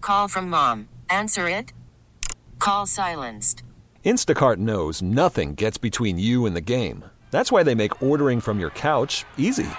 Call from mom. Answer it. Call silenced. Instacart knows nothing gets between you and the game. That's why they make ordering from your couch easy.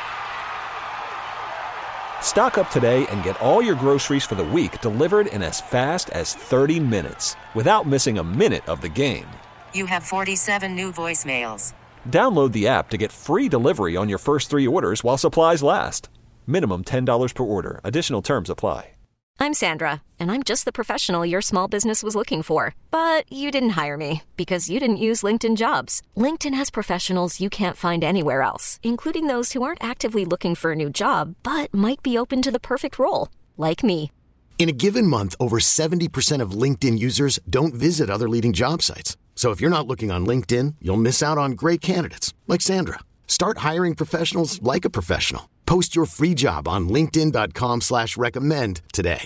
Stock up today and get all your groceries for the week delivered in as fast as 30 minutes without missing a minute of the game. You have 47 new voicemails. Download the app to get free delivery on your first 3 orders while supplies last. Minimum $10 per order. Additional terms apply. I'm Sandra, and I'm just the professional your small business was looking for. But you didn't hire me because you didn't use LinkedIn Jobs. LinkedIn has professionals you can't find anywhere else, including those who aren't actively looking for a new job, but might be open to the perfect role, like me. In a given month, over 70% of LinkedIn users don't visit other leading job sites. So if you're not looking on LinkedIn, you'll miss out on great candidates like Sandra. Start hiring professionals like a professional. Post your free job on linkedin.com/recommend today.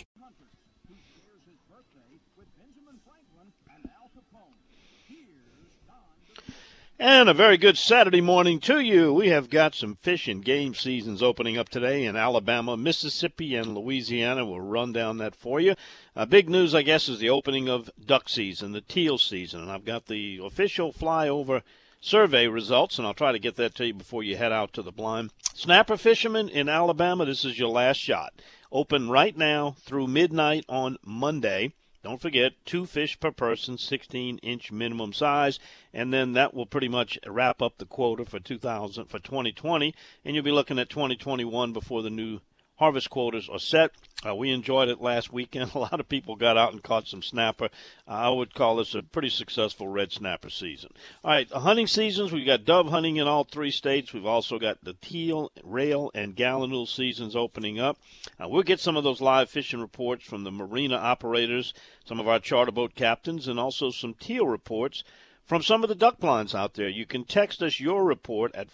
And a very good Saturday morning to you. We have got some fish and game seasons opening up today in Alabama, Mississippi, and Louisiana. We'll run down that for you. Big news, I guess, is the opening of duck season, the teal season. And I've got the official flyover survey results, and I'll try to get that to you before you head out to the blind. Snapper fishermen in Alabama, this is your last shot. Open right now through midnight on Monday. Don't forget, 2 fish per person, 16-inch minimum size, and then that will pretty much wrap up the quota for 2020, and you'll be looking at 2021 before the new harvest quotas are set. We enjoyed it last weekend. A lot of people got out and caught some snapper. I would call this a pretty successful red snapper season. All right, hunting seasons, we've got dove hunting in all 3 states. We've also got the teal, rail, and gallinule seasons opening up. We'll get some of those live fishing reports from the marina operators, some of our charter boat captains, and also some teal reports from some of the duck blinds out there. You can text us your report at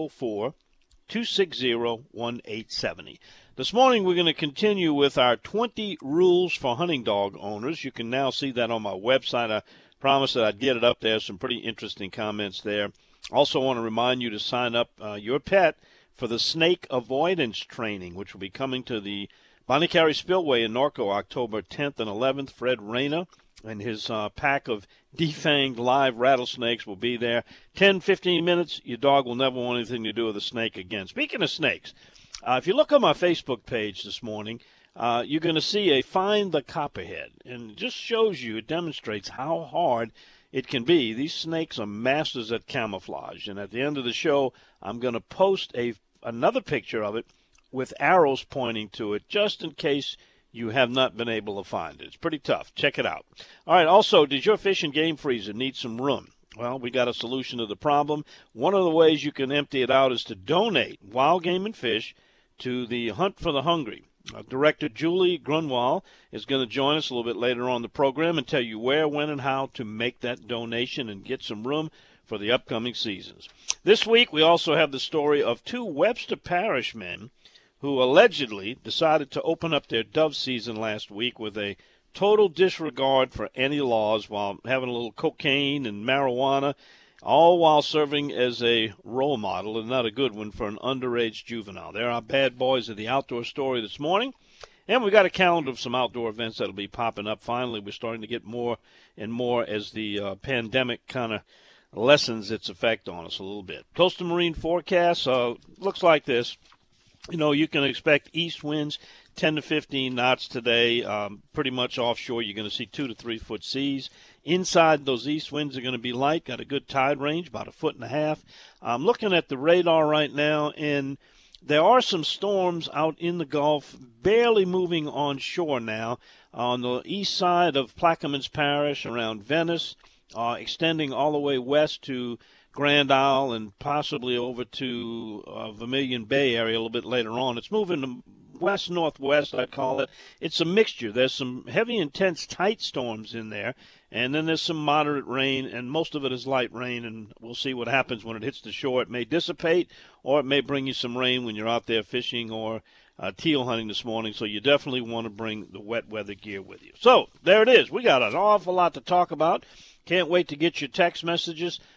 504-260-1870. This morning, we're going to continue with our 20 rules for hunting dog owners. You can now see that on my website. I promised that I'd get it up there. Some pretty interesting comments there. Also want to remind you to sign up your pet for the snake avoidance training, which will be coming to the Bonnie Carey Spillway in Norco October 10th and 11th. Fred Reyna and his pack of defanged live rattlesnakes will be there. 10, 15 minutes, your dog will never want anything to do with a snake again. Speaking of snakes, if you look on my Facebook page this morning, you're going to see a Find the Copperhead. And it just shows you, it demonstrates how hard it can be. These snakes are masters at camouflage. And at the end of the show, I'm going to post another picture of it with arrows pointing to it, just in case you have not been able to find it. It's pretty tough. Check it out. All right, also, does your fish and game freezer need some room? Well, we got a solution to the problem. One of the ways you can empty it out is to donate wild game and fish to the Hunt for the Hungry. Director Julie Grunwald is going to join us a little bit later on the program and tell you where, when, and how to make that donation and get some room for the upcoming seasons. This week, we also have the story of 2 Webster Parish men who allegedly decided to open up their dove season last week with a total disregard for any laws while having a little cocaine and marijuana, all while serving as a role model, and not a good one, for an underage juvenile. They're our bad boys of the outdoor story this morning. And we've got a calendar of some outdoor events that will be popping up. Finally, we're starting to get more and more as the pandemic kind of lessens its effect on us a little bit. Coastal marine forecast looks like this. You know, you can expect east winds 10 to 15 knots today. Pretty much offshore, you're going to see 2 to 3 foot seas. Inside, those east winds are going to be light. Got a good tide range, about 1.5 feet. I'm looking at the radar right now, and there are some storms out in the Gulf, barely moving on shore now. On the east side of Plaquemines Parish, around Venice, extending all the way west to Grand Isle and possibly over to Vermilion Bay area a little bit later on. It's moving to west-northwest, I call it. It's a mixture. There's some heavy, intense, tight storms in there, and then there's some moderate rain, and most of it is light rain, and we'll see what happens when it hits the shore. It may dissipate, or it may bring you some rain when you're out there fishing or teal hunting this morning, so you definitely want to bring the wet weather gear with you. So there it is. We got an awful lot to talk about. Can't wait to get your text messages.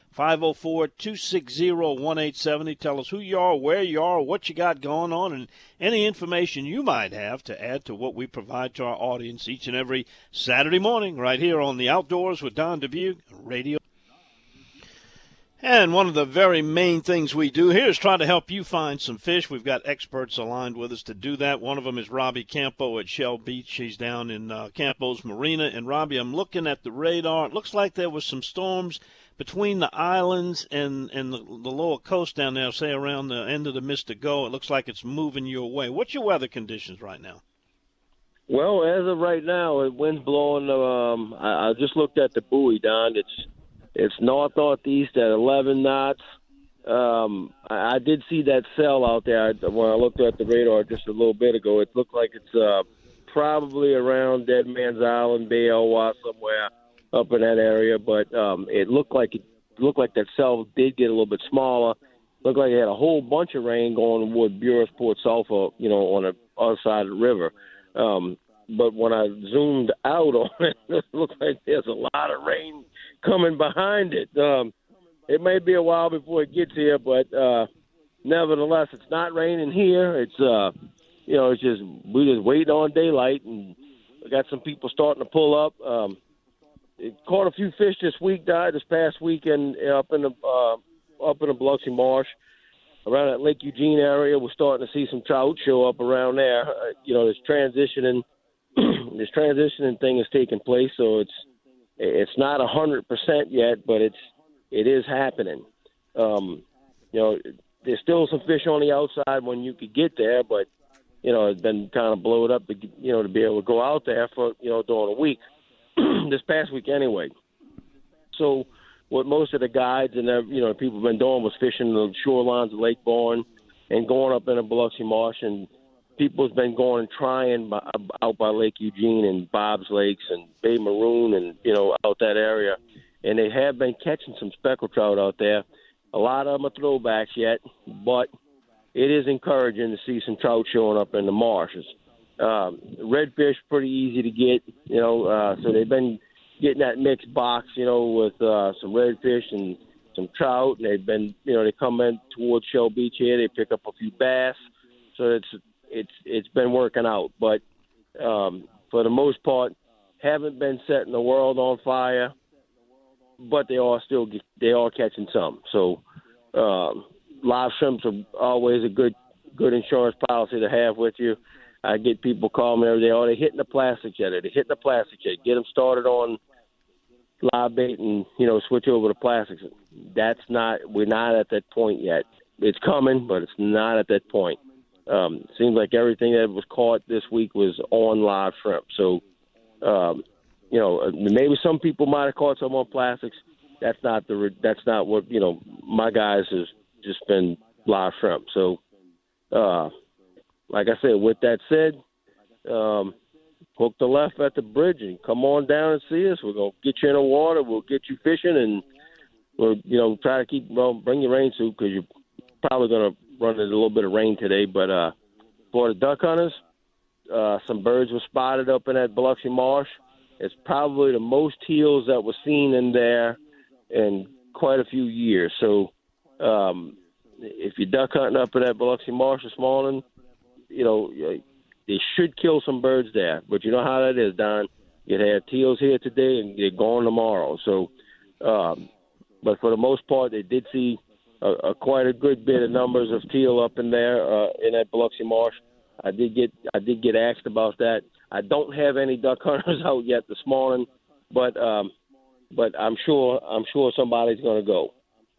504-260-1870. Tell us who you are, where you are, what you got going on, and any information you might have to add to what we provide to our audience each and every Saturday morning right here on the Outdoors with Don Dubuque Radio. And one of the very main things we do here is try to help you find some fish. We've got experts aligned with us to do that. One of them is Robbie Campo at Shell Beach. He's down in Campo's Marina. And, Robbie, I'm looking at the radar. It looks like there was some storms between the islands and the lower coast down there, say around the end of the Mystico. It looks like it's moving your way. What's your weather conditions right now? Well, as of right now, the wind's blowing. I just looked at the buoy, Don. It's north-northeast at 11 knots. I did see that cell out there when I looked at the radar just a little bit ago. It looked like it's probably around Dead Man's Island, Bay Elwha, somewhere up in that area. But it looked like that cell did get a little bit smaller. Looked like it had a whole bunch of rain going toward Buras Port Sulphur, on the other side of the river. But when I zoomed out on it, it looked like there's a lot of rain coming behind it. It may be a while before it gets here, but nevertheless, it's not raining here. It's we're just waiting on daylight, and we got some people starting to pull up. It caught a few fish this past weekend up in the Biloxi Marsh, around that Lake Eugene area. We're starting to see some trout show up around there. This transitioning thing is taking place, so it's not 100% yet, but it is happening. There's still some fish on the outside when you could get there, but it's been kind of blowed up to be able to go out there for during the week, this past week anyway. So what most of the guides and people have been doing was fishing the shorelines of Lake Bourne and going up in the Biloxi Marsh, and people's been going and trying out by Lake Eugene and Bob's Lakes and Bay Maroon and, out that area. And they have been catching some speckled trout out there. A lot of them are throwbacks yet, but it is encouraging to see some trout showing up in the marshes. Redfish, pretty easy to get, so they've been getting that mixed box, with some redfish and some trout. And they've been, they come in towards Shell Beach here. They pick up a few bass. So it's been working out, but for the most part, haven't been setting the world on fire, but they are catching some. So live shrimps are always a good insurance policy to have with you. I get people calling me every day, they're hitting the plastic jet. Get them started on live bait and, switch over to plastics. We're not at that point yet. It's coming, but it's not at that point. Seems like everything that was caught this week was on live shrimp. So, maybe some people might have caught some on plastics. That's not what, my guys has just been live shrimp. So, like I said, with that said, hook the left at the bridge and come on down and see us. We're going to get you in the water. We'll get you fishing, and we'll, try to bring your rain suit, because you're probably going to run into a little bit of rain today. But for the duck hunters, some birds were spotted up in that Biloxi Marsh. It's probably the most teals that were seen in there in quite a few years. So if you're duck hunting up in that Biloxi Marsh this morning, they should kill some birds there. But you know how that is, Don. You have teals here today and they're gone tomorrow. So, but for the most part, they did see quite a good bit of numbers of teal up in there in that Biloxi Marsh. I did get asked about that. I don't have any duck hunters out yet this morning, but I'm sure somebody's going to go.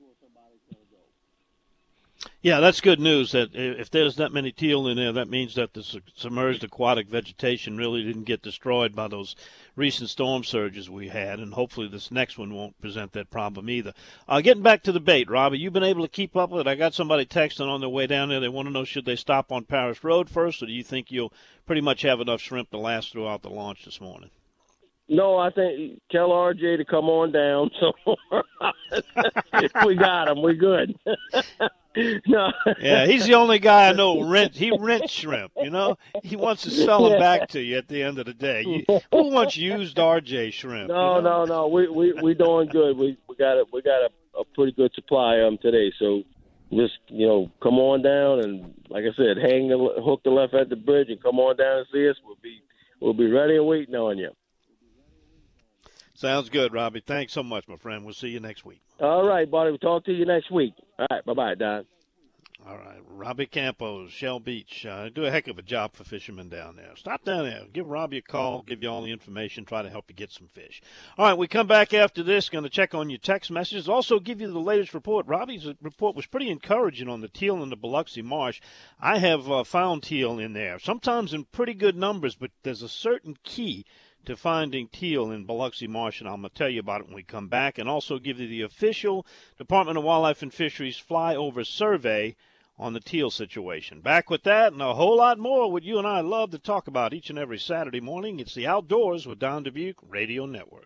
Yeah, that's good news. That if there's that many teal in there, that means that the submerged aquatic vegetation really didn't get destroyed by those recent storm surges we had, and hopefully this next one won't present that problem either. Getting back to the bait, Robbie, you've been able to keep up with it. I got somebody texting on their way down there. They want to know, should they stop on Paris Road first, or do you think you'll pretty much have enough shrimp to last throughout the launch this morning? No, I think tell RJ to come on down. So if we got him, we're good. No. Yeah, he's the only guy I know he rents shrimp, He wants to sell them back to you at the end of the day. Who wants used RJ shrimp? No. We doing good. We got a a pretty good supply of them today. So just, come on down and, like I said, hook the left at the bridge and come on down and see us. We'll be ready and waiting on you. Sounds good, Robbie. Thanks so much, my friend. We'll see you next week. All right, buddy. We'll talk to you next week. All right. Bye-bye, Don. All right, Robbie Campos, Shell Beach. Do a heck of a job for fishermen down there. Stop down there. Give Robbie a call. Give you all the information. Try to help you get some fish. All right, we come back after this. Going to check on your text messages. Also give you the latest report. Robbie's report was pretty encouraging on the teal in the Biloxi Marsh. I have found teal in there, sometimes in pretty good numbers, but there's a certain key to finding teal in Biloxi Marsh, and I'm going to tell you about it when we come back, and also give you the official Department of Wildlife and Fisheries flyover survey on the teal situation. Back with that and a whole lot more what you and I love to talk about each and every Saturday morning. It's the Outdoors with Don Dubuque Radio Network.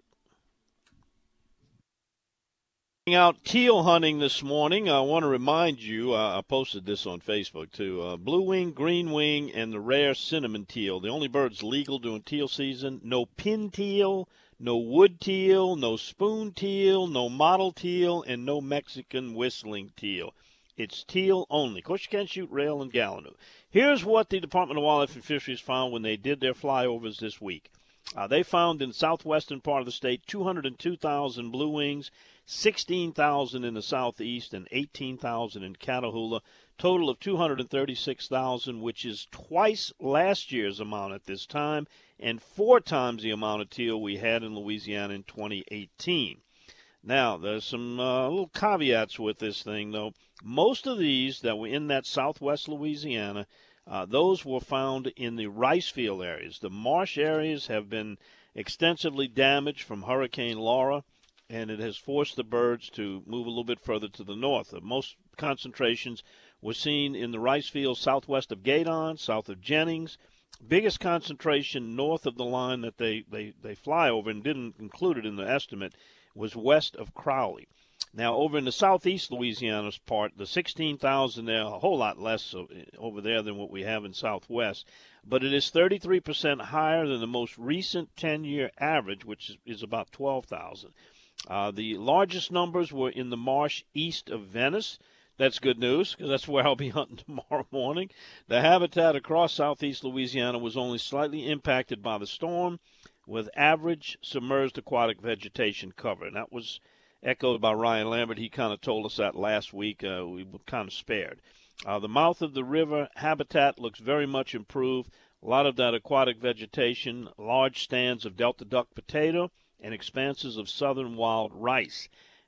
Out teal hunting this morning. I want to remind you, I posted this on Facebook too, blue wing, green wing, and the rare cinnamon teal. The only birds legal during teal season. No pin teal, no wood teal, no spoon teal, no mottle teal, and no Mexican whistling teal. It's teal only. Of course, you can't shoot rail and gallinoo. Here's what the Department of Wildlife and Fisheries found when they did their flyovers this week. They found in the southwestern part of the state 202,000 blue wings, 16,000 in the southeast, and 18,000 in Catahoula. Total of 236,000, which is twice last year's amount at this time and 4 times the amount of teal we had in Louisiana in 2018. Now, there's some little caveats with this thing, though. Most of these that were in that southwest Louisiana, those were found in the rice field areas. The marsh areas have been extensively damaged from Hurricane Laura, and it has forced the birds to move a little bit further to the north. Most concentrations were seen in the rice fields southwest of Gueydan, south of Jennings. Biggest concentration north of the line that they fly over and didn't include it in the estimate was west of Crowley. Now, over in the southeast Louisiana's part, the 16,000 there, a whole lot less over there than what we have in southwest, but it is 33% higher than the most recent 10-year average, which is about 12,000. The largest numbers were in the marsh east of Venice. That's good news, because that's where I'll be hunting tomorrow morning. The habitat across southeast Louisiana was only slightly impacted by the storm, with average submerged aquatic vegetation cover. And that was echoed by Ryan Lambert. He kind of told us that last week. We were kind of spared. The mouth of the river habitat looks very much improved. A lot of that aquatic vegetation, large stands of Delta duck potato, and expanses of southern wild rice.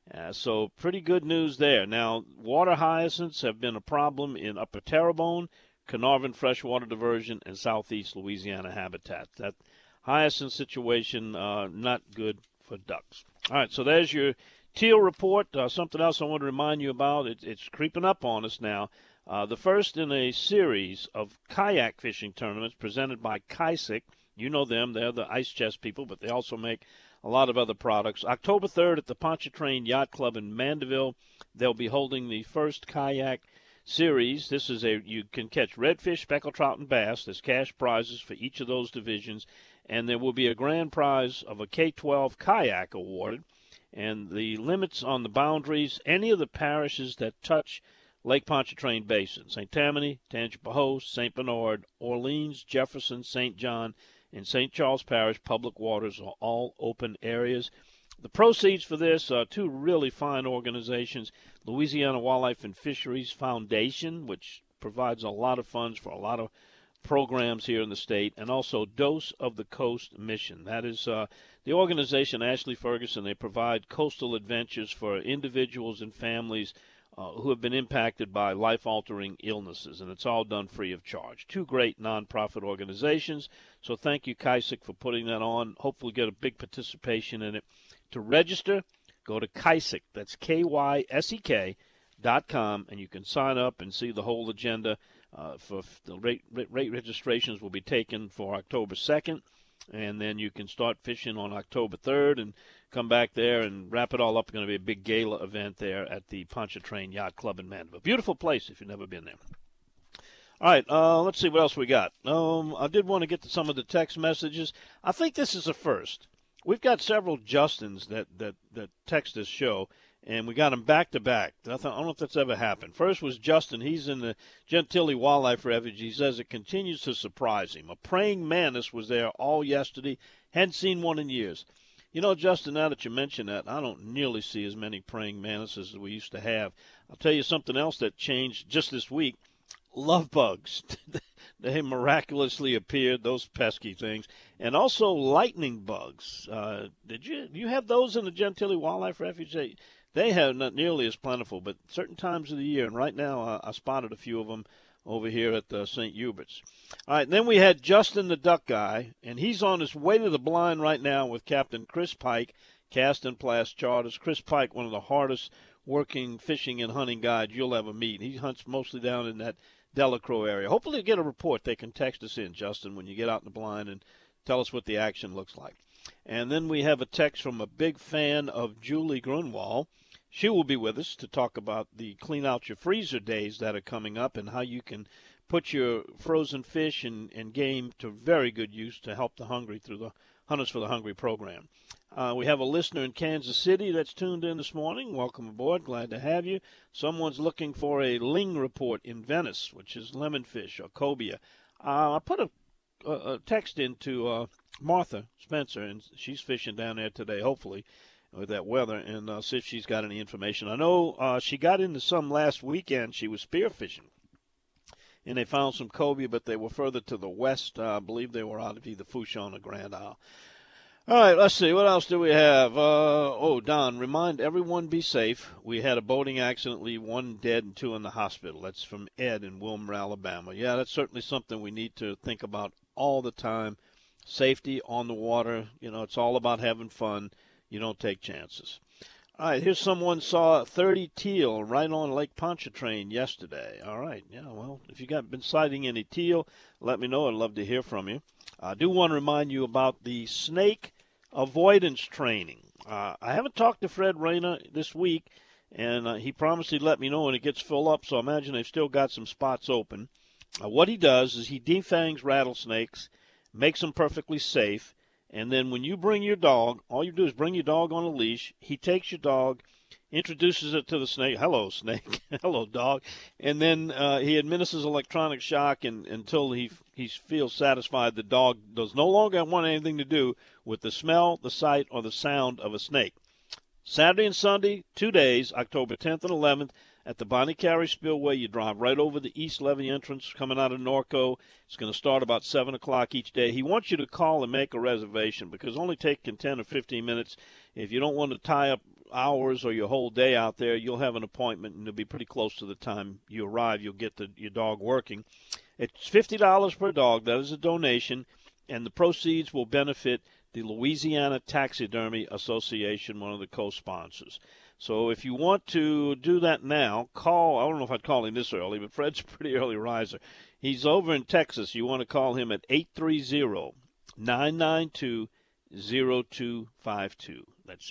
So pretty good news there. Now, water hyacinths have been a problem in Upper Terrebonne, Carnarvon freshwater diversion, and southeast Louisiana habitat. That hyacinth situation, not good for ducks. All right, so there's your teal report. Something else I want to remind you about, it's creeping up on us now. The first in a series of kayak fishing tournaments presented by Kaisik. You know them. They're the ice chest people, but they also make a lot of other products. October 3rd at the Pontchartrain Yacht Club in Mandeville, they'll be holding the first kayak series. This is you can catch redfish, speckled trout, and bass. There's cash prizes for each of those divisions, and there will be a grand prize of a K-12 kayak awarded. And the limits on the boundaries, any of the parishes that touch Lake Pontchartrain Basin, St. Tammany, Tangipahoa, St. Bernard, Orleans, Jefferson, St. John, and St. Charles Parish public waters are all open areas. The proceeds for this are 2 really fine organizations, Louisiana Wildlife and Fisheries Foundation, which provides a lot of funds for a lot of programs here in the state, and also Dose of the Coast Mission. That is the organization, Ashley Ferguson. They provide coastal adventures for individuals and families who have been impacted by life-altering illnesses, and it's all done free of charge. 2 great nonprofit organizations, so thank you, Kaisik, for putting that on. Hopefully get a big participation in it. To register, go to Kaisik, that's KYSEK.com, and you can sign up and see the whole agenda. For the rate registrations will be taken for October 2nd, and then you can start fishing on October 3rd and come back there and wrap it all up. It's going to be a big gala event there at the Pontchartrain Yacht Club in Mandeville. Beautiful place if you've never been there. All right, let's see what else we got. I did want to get to some of the text messages. I think this is a first. We've got several Justins that text this show, and we got them back-to-back. I don't know if that's ever happened. First was Justin. He's in the Gentilly Wildlife Refuge. He says it continues to surprise him. A praying mantis was there all yesterday. Hadn't seen one in years. You know, Justin, now that you mention that, I don't nearly see as many praying mantises as we used to have. I'll tell you something else that changed just this week. Love bugs. They miraculously appeared, those pesky things. And also lightning bugs. Do you have those in the Gentilly Wildlife Refuge? They have not nearly as plentiful, but certain times of the year. And right now I spotted a few of them over here at St. Hubert's. All right, and then we had Justin the Duck Guy, and he's on his way to the blind right now with Captain Chris Pike, Cast and Plast Charters. Chris Pike, one of the hardest working fishing and hunting guides you'll ever meet. He hunts mostly down in that Delacroix area. Hopefully you get a report. They can text us in, Justin, when you get out in the blind and tell us what the action looks like. And then we have a text from a big fan of Julie Grunwald. She will be with us to talk about the Clean Out Your Freezer days that are coming up and how you can put your frozen fish and game to very good use to help the hungry through the Hunters for the Hungry program. We have a listener in Kansas City that's tuned in this morning. Welcome aboard. Glad to have you. Someone's looking for a ling report in Venice, which is lemonfish or cobia. I put a text into Martha Spencer, and she's fishing down there today, hopefully, with that weather, and see if she's got any information. I know she got into some last weekend. She was spearfishing, and they found some cobia, but they were further to the west. I believe they were out of either Fourchon or Grand Isle. All right, let's see. What else do we have? Don, remind everyone be safe. We had a boating accident, leave 1 dead and 2 in the hospital. That's from Ed in Wilmer, Alabama. Yeah, that's certainly something we need to think about all the time. Safety on the water. You know, it's all about having fun. You don't take chances. All right, here's someone saw 30 teal right on Lake Pontchartrain yesterday. All right, yeah, well, if you got been sighting any teal, let me know. I'd love to hear from you. I do want to remind you about the snake avoidance training. I haven't talked to Fred Rayner this week, and he promised he'd let me know when it gets full up, so I imagine they've still got some spots open. What he does is he defangs rattlesnakes, makes them perfectly safe, and then when you bring your dog, all you do is bring your dog on a leash. He takes your dog, introduces it to the snake. Hello, snake. Hello, dog. And then he administers electronic shock until he feels satisfied the dog does no longer want anything to do with the smell, the sight, or the sound of a snake. Saturday and Sunday, 2 days, October 10th and 11th, at the Bonnie Carey Spillway. You drive right over the East Levee entrance coming out of Norco. It's going to start about 7 o'clock each day. He wants you to call and make a reservation because it's only taking 10 or 15 minutes. If you don't want to tie up hours or your whole day out there, you'll have an appointment, and it'll be pretty close to the time you arrive. You'll get your dog working. It's $50 per dog. That is a donation, and the proceeds will benefit the Louisiana Taxidermy Association, one of the co-sponsors. So if you want to do that now, call. I don't know if I'd call him this early, but Fred's a pretty early riser. He's over in Texas. You want to call him at 830-992-0252. That's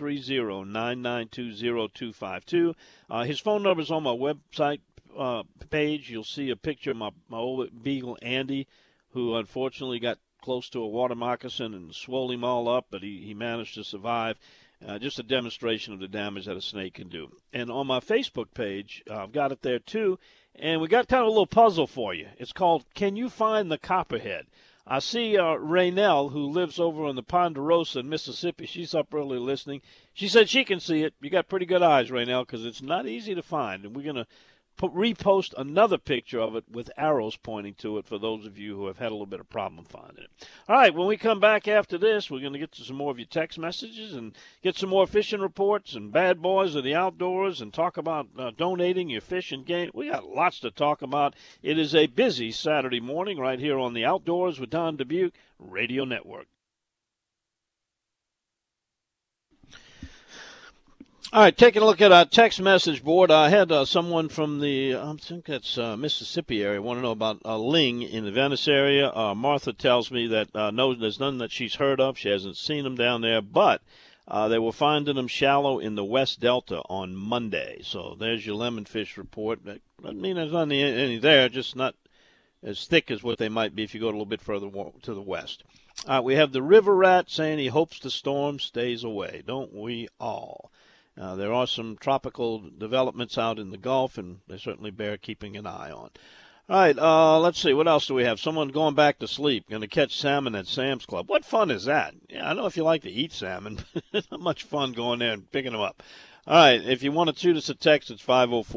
830-992-0252. His phone number is on my website page. You'll see a picture of my old beagle, Andy, who unfortunately got close to a water moccasin and swole him all up, but he managed to survive. Just a demonstration of the damage that a snake can do. And on my Facebook page, I've got it there too, and we got kind of a little puzzle for you. It's called, Can You Find the Copperhead? I see Raynell, who lives over in the Ponderosa in Mississippi. She's up early listening. She said she can see it. You got pretty good eyes, Raynell, because it's not easy to find. And we're going to repost another picture of it with arrows pointing to it for those of you who have had a little bit of problem finding it. All right, when we come back after this, we're going to get to some more of your text messages and get some more fishing reports and bad boys of the outdoors and talk about donating your fish and game. We got lots to talk about. It is a busy Saturday morning right here on the Outdoors with Don Dubuque Radio Network. All right, taking a look at our text message board. I had someone from the, I think that's Mississippi area, want to know about ling in the Venice area. Martha tells me that there's none that she's heard of. She hasn't seen them down there, but they were finding them shallow in the West Delta on Monday. So there's your lemonfish report. That doesn't mean there's not any there, just not as thick as what they might be if you go a little bit further to the west. We have the river rat saying he hopes the storm stays away. Don't we all? There are some tropical developments out in the Gulf, and they certainly bear keeping an eye on. All right, let's see. What else do we have? Someone going back to sleep, going to catch salmon at Sam's Club. What fun is that? Yeah, I know if you like to eat salmon, it's not much fun going there and picking them up. All right, if you want to shoot us a text, it's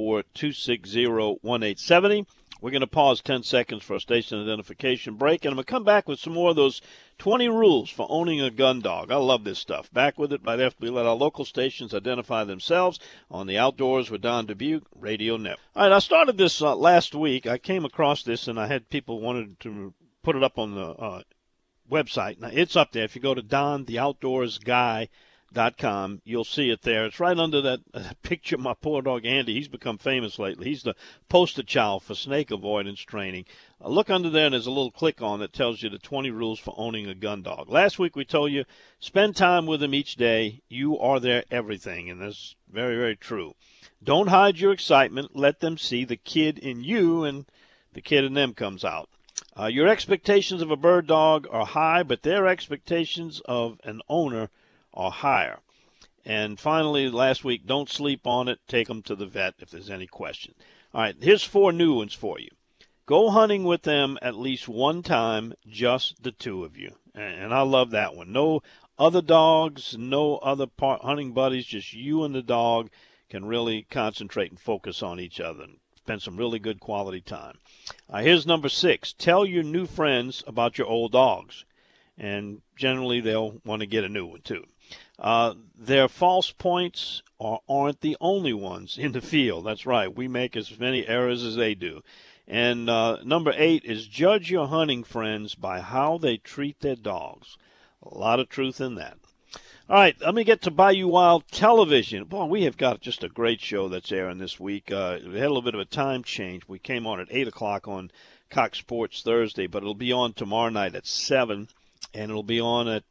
504-260-1870. We're going to pause 10 seconds for a station identification break, and I'm going to come back with some more of those 20 rules for owning a gun dog. I love this stuff. Back with it right after we let our local stations identify themselves on the Outdoors with Don Dubuque Radio Network. All right, I started this last week. I came across this, and I had people wanted to put it up on the website. Now, it's up there. If you go to DonTheOutdoorsGuy.com, you'll see it there. It's right under that picture of my poor dog Andy. He's become famous lately. He's the poster child for snake avoidance training. Look under there, and there's a little click on that tells you the 20 rules for owning a gun dog. Last week we told you, spend time with them each day. You are their everything, and that's very, very true. Don't hide your excitement. Let them see the kid in you, and the kid in them comes out. Your expectations of a bird dog are high, but their expectations of an owner are higher. And finally, last week, don't sleep on it. Take them to the vet if there's any question. All right, here's 4 new ones for you. Go hunting with them at least one time, just the two of you. And I love that one. No other dogs, no other hunting buddies, just you and the dog can really concentrate and focus on each other and spend some really good quality time. Here's number 6. Tell your new friends about your old dogs. And generally, they'll want to get a new one, too. Their false points aren't the only ones in the field. That's right. We make as many errors as they do. And number 8 is judge your hunting friends by how they treat their dogs. A lot of truth in that. All right, let me get to Bayou Wild Television. Boy, we have got just a great show that's airing this week. We had a little bit of a time change. We came on at 8 o'clock on Cox Sports Thursday, but it'll be on tomorrow night at 7, and it'll be on at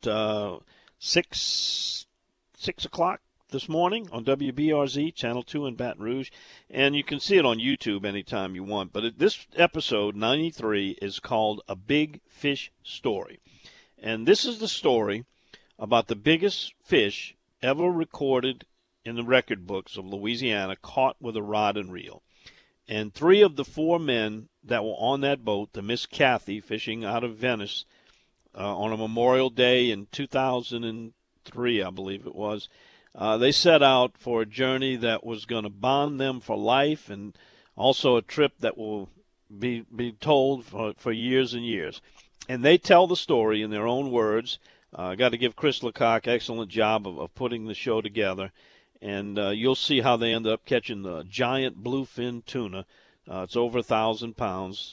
6 o'clock this morning on WBRZ, Channel 2 in Baton Rouge. And you can see it on YouTube anytime you want. But this episode, 93, is called A Big Fish Story. And this is the story about the biggest fish ever recorded in the record books of Louisiana caught with a rod and reel. And 3 of the 4 men that were on that boat, the Miss Kathy, fishing out of Venice on a Memorial Day in 2003, I believe it was, they set out for a journey that was going to bond them for life, and also a trip that will be told for years and years. And they tell the story in their own words. Got to give Chris Lecoq excellent job of putting the show together. And you'll see how they ended up catching the giant bluefin tuna. It's over 1,000 pounds,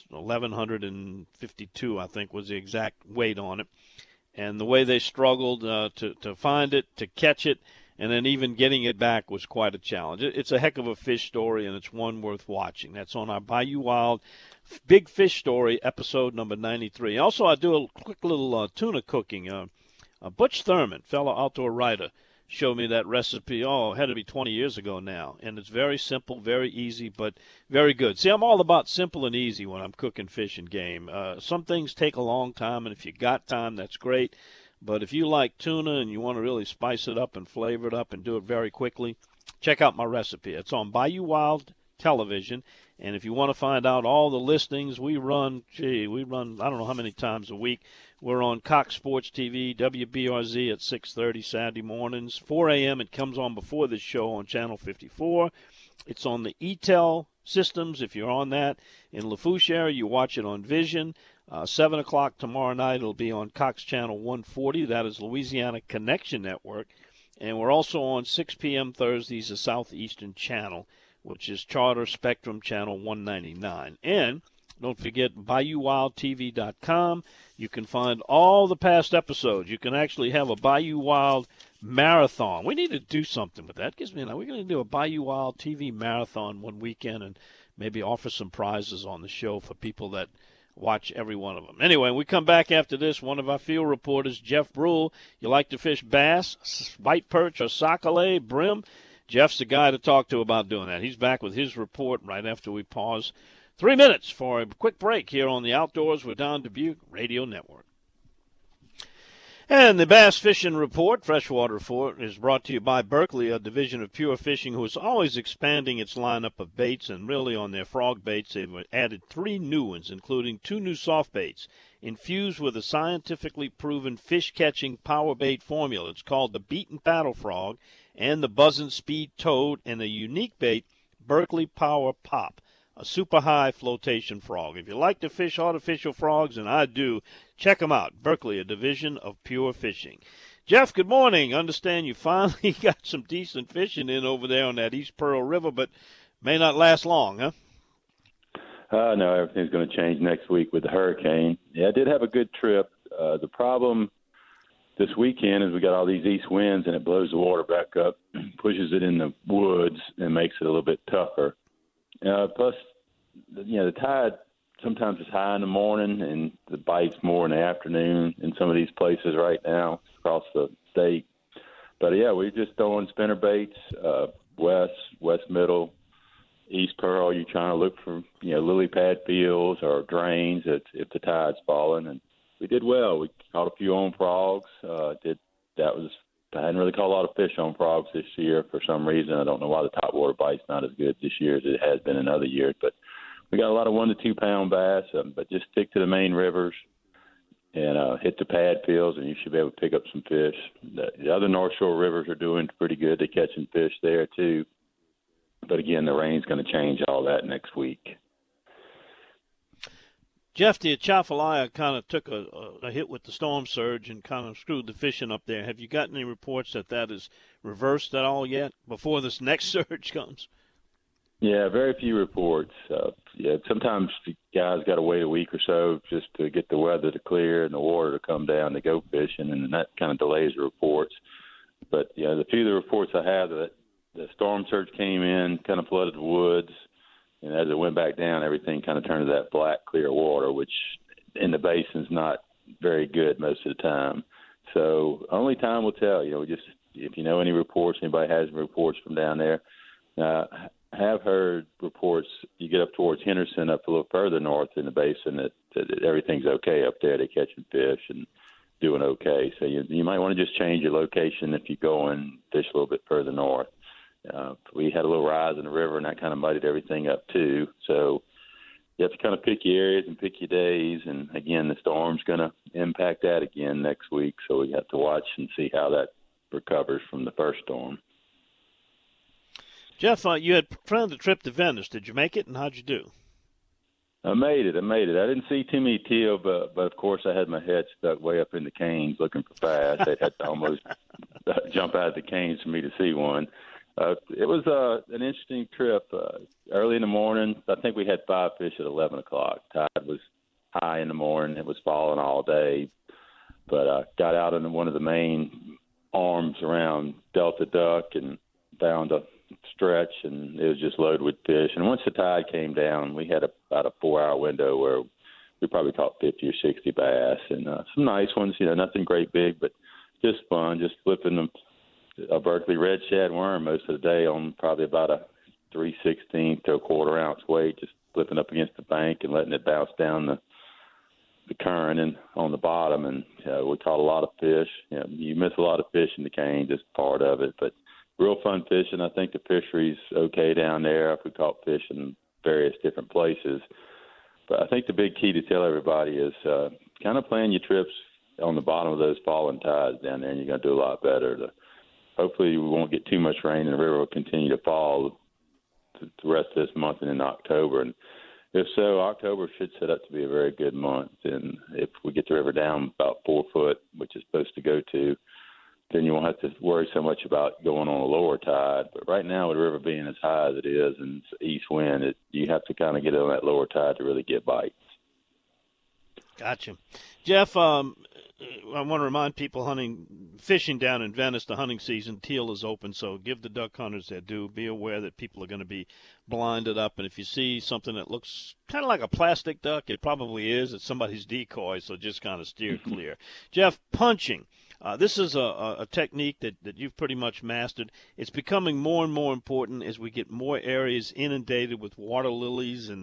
1,152, I think, was the exact weight on it. And the way they struggled to find it, to catch it, and then even getting it back was quite a challenge. It's a heck of a fish story, and it's one worth watching. That's on our Bayou Wild Big Fish Story, episode number 93. Also, I do a quick little tuna cooking. Butch Thurman, fellow outdoor writer, showed me that recipe, it had to be 20 years ago now. And it's very simple, very easy, but very good. See, I'm all about simple and easy when I'm cooking fish and game. Some things take a long time, and if you got time, that's great. But if you like tuna and you want to really spice it up and flavor it up and do it very quickly, check out my recipe. It's on Bayou Wild Television. And if you want to find out all the listings, we run, I don't know how many times a week. We're on Cox Sports TV, WBRZ at 6:30 Saturday mornings. 4 a.m. it comes on before this show on Channel 54. It's on the ETEL systems. If you're on that in Lafourche area, you watch it on Vision. 7 o'clock tomorrow night, it'll be on Cox Channel 140. That is Louisiana Connection Network. And we're also on 6 p.m. Thursdays, the Southeastern Channel, which is Charter Spectrum Channel 199. And don't forget BayouWildTV.com. You can find all the past episodes. You can actually have a Bayou Wild marathon. We need to do something with that. Gives me we're going to do a Bayou Wild TV marathon one weekend and maybe offer some prizes on the show for people that watch every one of them. Anyway, we come back after this. One of our field reporters, Jeff Brule. You like to fish bass, white perch, or sac-a-lait, brim? Jeff's the guy to talk to about doing that. He's back with his report right after we pause 3 minutes for a quick break here on the Outdoors with Don Dubuque Radio Network. And the Bass Fishing Report, Freshwater Report, is brought to you by Berkley, a division of Pure Fishing, who is always expanding its lineup of baits. And really on their frog baits, they've added 3 new ones, including 2 new soft baits, infused with a scientifically proven fish-catching power bait formula. It's called the Beaten Paddle Frog and the Buzzin' Speed Toad, and a unique bait, Berkley Power Pop, a super high flotation frog. If you like to fish artificial frogs, and I do, check them out. Berkley, a division of Pure Fishing. Jeff, good morning. Understand you finally got some decent fishing in over there on that East Pearl River, but may not last long, huh? No, everything's going to change next week with the hurricane. Yeah, I did have a good trip. The problem this weekend is we got all these east winds, and it blows the water back up, pushes it in the woods, and makes it a little bit tougher. Plus, the tide sometimes is high in the morning, and the bite's more in the afternoon in some of these places right now across the state. But, yeah, we're just throwing spinner baits, west middle, East Pearl. You're trying to look for, lily pad fields or drains if the tide's falling. And we did well. We caught a few on frogs. I hadn't really caught a lot of fish on frogs this year for some reason. I don't know why the topwater bite's not as good this year as it has been in other years. But we got a lot of 1 to 2 pound bass. But just stick to the main rivers and hit the pad fields, and you should be able to pick up some fish. The other North Shore rivers are doing pretty good. They're catching fish there too. But again, the rain's going to change all that next week. Jeff, the Atchafalaya kind of took a hit with the storm surge and kind of screwed the fishing up there. Have you gotten any reports that is reversed at all yet before this next surge comes? Yeah, very few reports. Sometimes the guys got to wait a week or so just to get the weather to clear and the water to come down to go fishing, and that kind of delays the reports. But, the few of the reports I have, that the storm surge came in, kind of flooded the woods, and as it went back down, everything kind of turned to that black, clear water, which in the basin's not very good most of the time. So only time will tell. Just if you know any reports, anybody has any reports from down there. I have heard reports, you get up towards Henderson, up a little further north in the basin, that everything's okay up there. They're catching fish and doing okay. So you might want to just change your location if you go and fish a little bit further north. We had a little rise in the river, and that kind of muddied everything up too. So you have to kind of pick your areas and pick your days. And, again, the storm's going to impact that again next week. So we have to watch and see how that recovers from the first storm. Jeff, you had planned a trip to Venice. Did you make it, and how'd you do? I made it. I didn't see too many teal, but of course I had my head stuck way up in the canes looking for bass. They'd had to almost jump out of the canes for me to see one. It was an interesting trip. Early in the morning, I think we had 5 fish at 11 o'clock. Tide was high in the morning. It was falling all day. But I got out on one of the main arms around Delta Duck and found a stretch, and it was just loaded with fish. And once the tide came down, we had about a 4-hour window where we probably caught 50 or 60 bass, and some nice ones, nothing great big, but just fun, just flipping them. A Berkley red shad worm most of the day on probably about a 3/16 to a 1/4 ounce weight, just flipping up against the bank and letting it bounce down the current and on the bottom. And we caught a lot of fish. You miss a lot of fish in the cane, just part of it. But real fun fishing. I think the fishery's okay down there if we caught fish in various different places. But I think the big key to tell everybody is kind of plan your trips on the bottom of those falling tides down there, and you're going to do a lot better. Hopefully we won't get too much rain and the river will continue to fall the rest of this month and in October. And if so, October should set up to be a very good month. And if we get the river down about 4 foot, which it's supposed to go to, then you won't have to worry so much about going on a lower tide. But right now, with the river being as high as it is and it's east wind, you have to kind of get on that lower tide to really get bites. Gotcha. Jeff, I want to remind people fishing down in Venice, the hunting season, teal is open, so give the duck hunters their due. Be aware that people are going to be blinded up, and if you see something that looks kind of like a plastic duck, it probably is. It's somebody's decoy, so just kind of steer clear. Jeff, punching. This is a technique that you've pretty much mastered. It's becoming more and more important as we get more areas inundated with water lilies and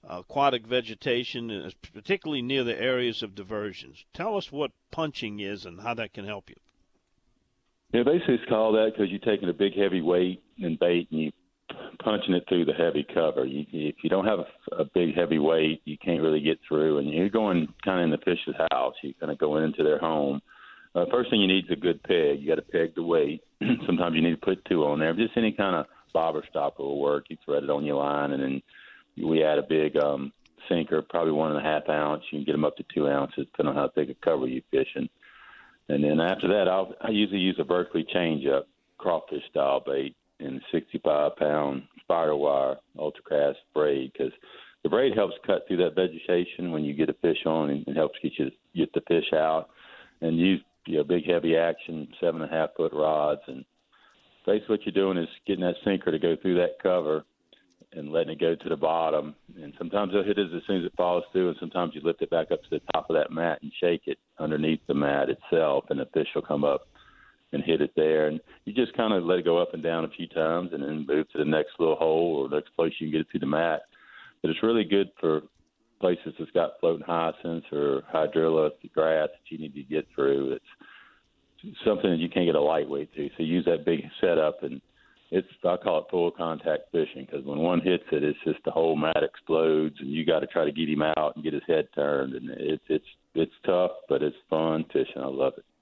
aquatic vegetation, particularly near the areas of diversions. Tell us what punching is and how that can help you. Yeah, basically it's called that because you're taking a big heavy weight and bait and you punching it through the heavy cover. If you don't have a big heavy weight, you can't really get through, and you're going kind of in the fish's house. You're kind of going into their home. First thing you need is a good peg. You got to peg the weight. Sometimes you need to put 2 on there. Just any kind of bobber stopper will work. You thread it on your line, and then we add a big sinker, probably 1.5 ounce. You can get them up to 2 ounces, depending on how big a cover you're fishing. And then after that, I usually use a Berkeley change-up crawfish style bait in 65-pound spider wire ultracast braid, because the braid helps cut through that vegetation when you get a fish on, and it helps get the fish out. And use big heavy action 7.5-foot rods, and basically what you're doing is getting that sinker to go through that cover and letting it go to the bottom. And sometimes they'll hit it as soon as it falls through, and sometimes you lift it back up to the top of that mat and shake it underneath the mat itself, and the fish will come up and hit it there. And you just kind of let it go up and down a few times and then move to the next little hole or next place you can get it through the mat. But it's really good for places that's got floating hyacinths or hydrilla grass that you need to get through. It's something that you can't get a lightweight to. So use that big setup, and I call it full contact fishing, because when one hits it, it's just the whole mat explodes, and you got to try to get him out and get his head turned. And it's tough, but it's fun fishing. I love it.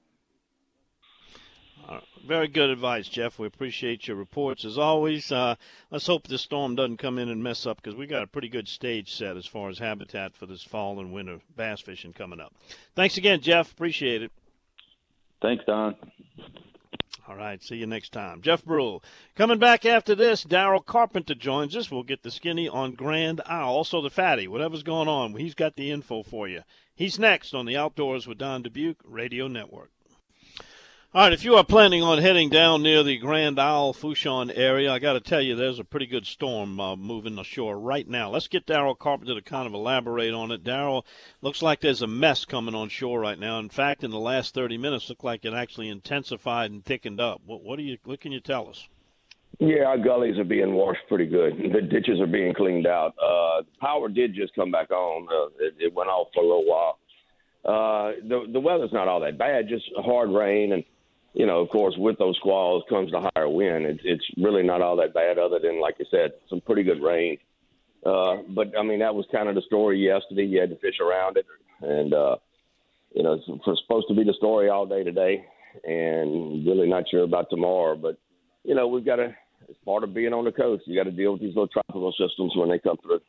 Very good advice, Jeff. We appreciate your reports as always. Let's hope this storm doesn't come in and mess up, because we got a pretty good stage set as far as habitat for this fall and winter bass fishing coming up. Thanks again, Jeff. Appreciate it. Thanks, Don. All right, see you next time. Jeff Brule. Coming back after this, Daryl Carpenter joins us. We'll get the skinny on Grand Isle, also the fatty. Whatever's going on, he's got the info for you. He's next on the Outdoors with Don Dubuque Radio Network. All right, if you are planning on heading down near the Grand Isle, Fourchon area, I got to tell you there's a pretty good storm moving ashore right now. Let's get Daryl Carpenter to kind of elaborate on it. Daryl, looks like there's a mess coming on shore right now. In fact, in the last 30 minutes, looked like it actually intensified and thickened up. What can you tell us? Yeah, our gullies are being washed pretty good. The ditches are being cleaned out. Power did just come back on. It went off for a little while. The weather's not all that bad, just hard rain, and of course, with those squalls comes the higher wind. It's really not all that bad, other than, like you said, some pretty good rain. But, I mean, that was kind of the story yesterday. You had to fish around it. And, it's supposed to be the story all day today, and really not sure about tomorrow. But, we've got to – it's part of being on the coast. You got to deal with these little tropical systems when they come through.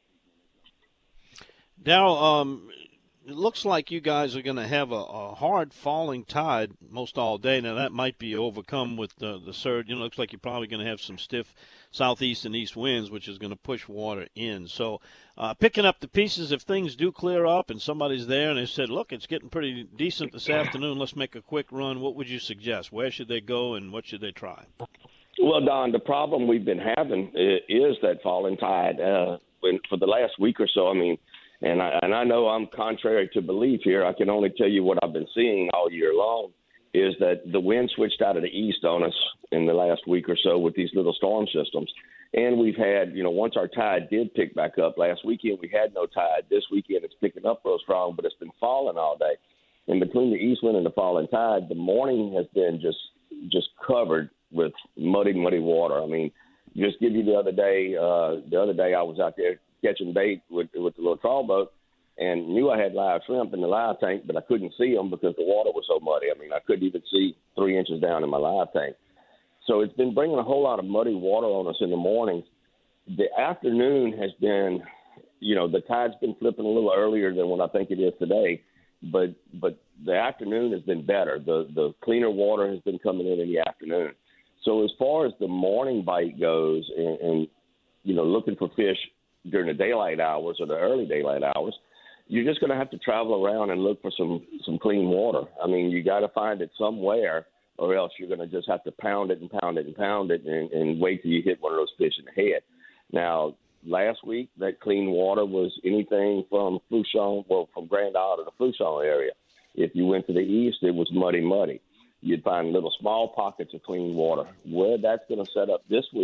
Daryl, it looks like you guys are going to have a hard falling tide most all day. Now, that might be overcome with the surge. It looks like you're probably going to have some stiff southeast and east winds, which is going to push water in. So picking up the pieces, if things do clear up and somebody's there and they said, look, it's getting pretty decent this afternoon, let's make a quick run, what would you suggest? Where should they go and what should they try? Well, Don, the problem we've been having is that falling tide. For the last week or so, I mean, and I know I'm contrary to belief here. I can only tell you what I've been seeing all year long, is that the wind switched out of the east on us in the last week or so with these little storm systems. And we've had, once our tide did pick back up last weekend, we had no tide. This weekend it's picking up real strong, but it's been falling all day. And between the east wind and the falling tide, the morning has been just covered with muddy water. I mean, just give you the other day I was out there catching bait with the little trawl boat and knew I had live shrimp in the live tank, but I couldn't see them because the water was so muddy. I mean, I couldn't even see 3 inches down in my live tank. So it's been bringing a whole lot of muddy water on us in the morning. The afternoon has been, the tide's been flipping a little earlier than what I think it is today, but the afternoon has been better. The cleaner water has been coming in the afternoon. So as far as the morning bite goes and looking for fish during the daylight hours or the early daylight hours, you're just going to have to travel around and look for some clean water. I mean, you got to find it somewhere, or else you're going to just have to pound it and wait till you hit one of those fish in the head. Now, last week, that clean water was anything from from Grand Isle to the Fourchon area. If you went to the east, it was muddy. You'd find little small pockets of clean water. Where that's going to set up this week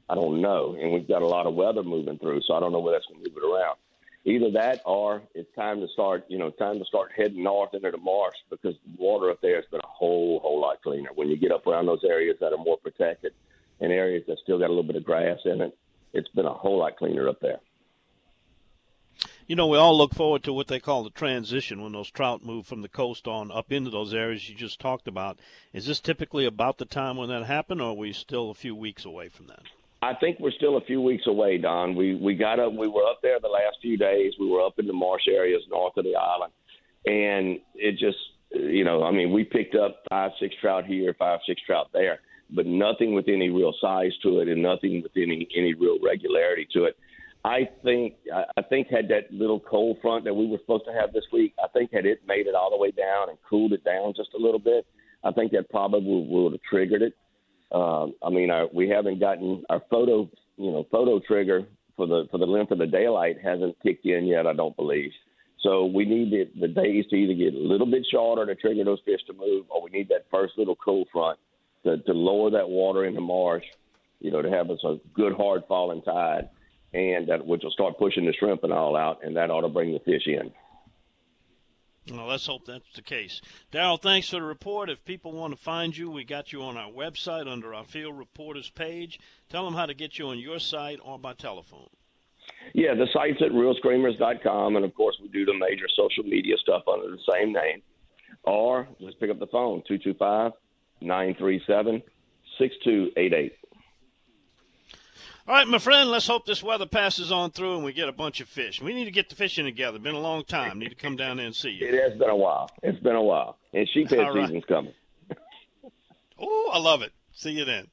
I don't know. And we've got a lot of weather moving through, so I don't know where that's going to move it around. Either that or it's time to start heading north into the marsh, because the water up there has been a whole lot cleaner. When you get up around those areas that are more protected and areas that still got a little bit of grass in it, it's been a whole lot cleaner up there. You know, we all look forward to what they call the transition when those trout move from the coast on up into those areas you just talked about. Is this typically about the time when that happened, or are we still a few weeks away from that? I think we're still a few weeks away, Don. We were up there the last few days. We were up in the marsh areas north of the island, and it just, we picked up 5-6 trout here, 5-6 trout there, but nothing with any real size to it and nothing with any real regularity to it. I think had that little cold front that we were supposed to have this week, I think had it made it all the way down and cooled it down just a little bit, I think that probably would have triggered it. We haven't gotten our photo trigger for the length of the daylight hasn't kicked in yet, I don't believe. So we need the days to either get a little bit shorter to trigger those fish to move, or we need that first little cool front to lower that water in the marsh, to have us a good hard falling tide. And that which will start pushing the shrimp and all out, and that ought to bring the fish in. Well, let's hope that's the case. Darrell, thanks for the report. If people want to find you, we got you on our website under our Field Reporters page. Tell them how to get you on your site or by telephone. Yeah, the site's at realscreamers.com, and, of course, we do the major social media stuff under the same name. Or just pick up the phone, 225-937-6288. All right, my friend, let's hope this weather passes on through and we get a bunch of fish. We need to get the fishing together. Been a long time. Need to come down there and see you. It has been a while. It's been a while. And sheephead season's coming. Oh, I love it. See you then.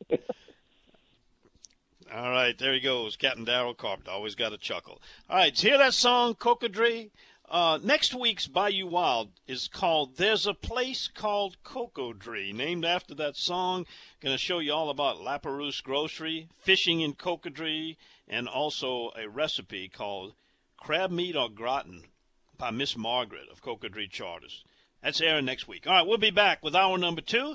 All right, there he goes, Captain Darrell Carpenter. Always got a chuckle. All right, hear that song, Cocodrie? Next week's Bayou Wild is called There's a Place Called Cocodrie, named after that song. Going to show you all about La Perouse Grocery, fishing in Cocodrie, and also a recipe called Crab Meat au Gratin by Miss Margaret of Cocodrie Charters. That's airing next week. All right, we'll be back with hour number 2.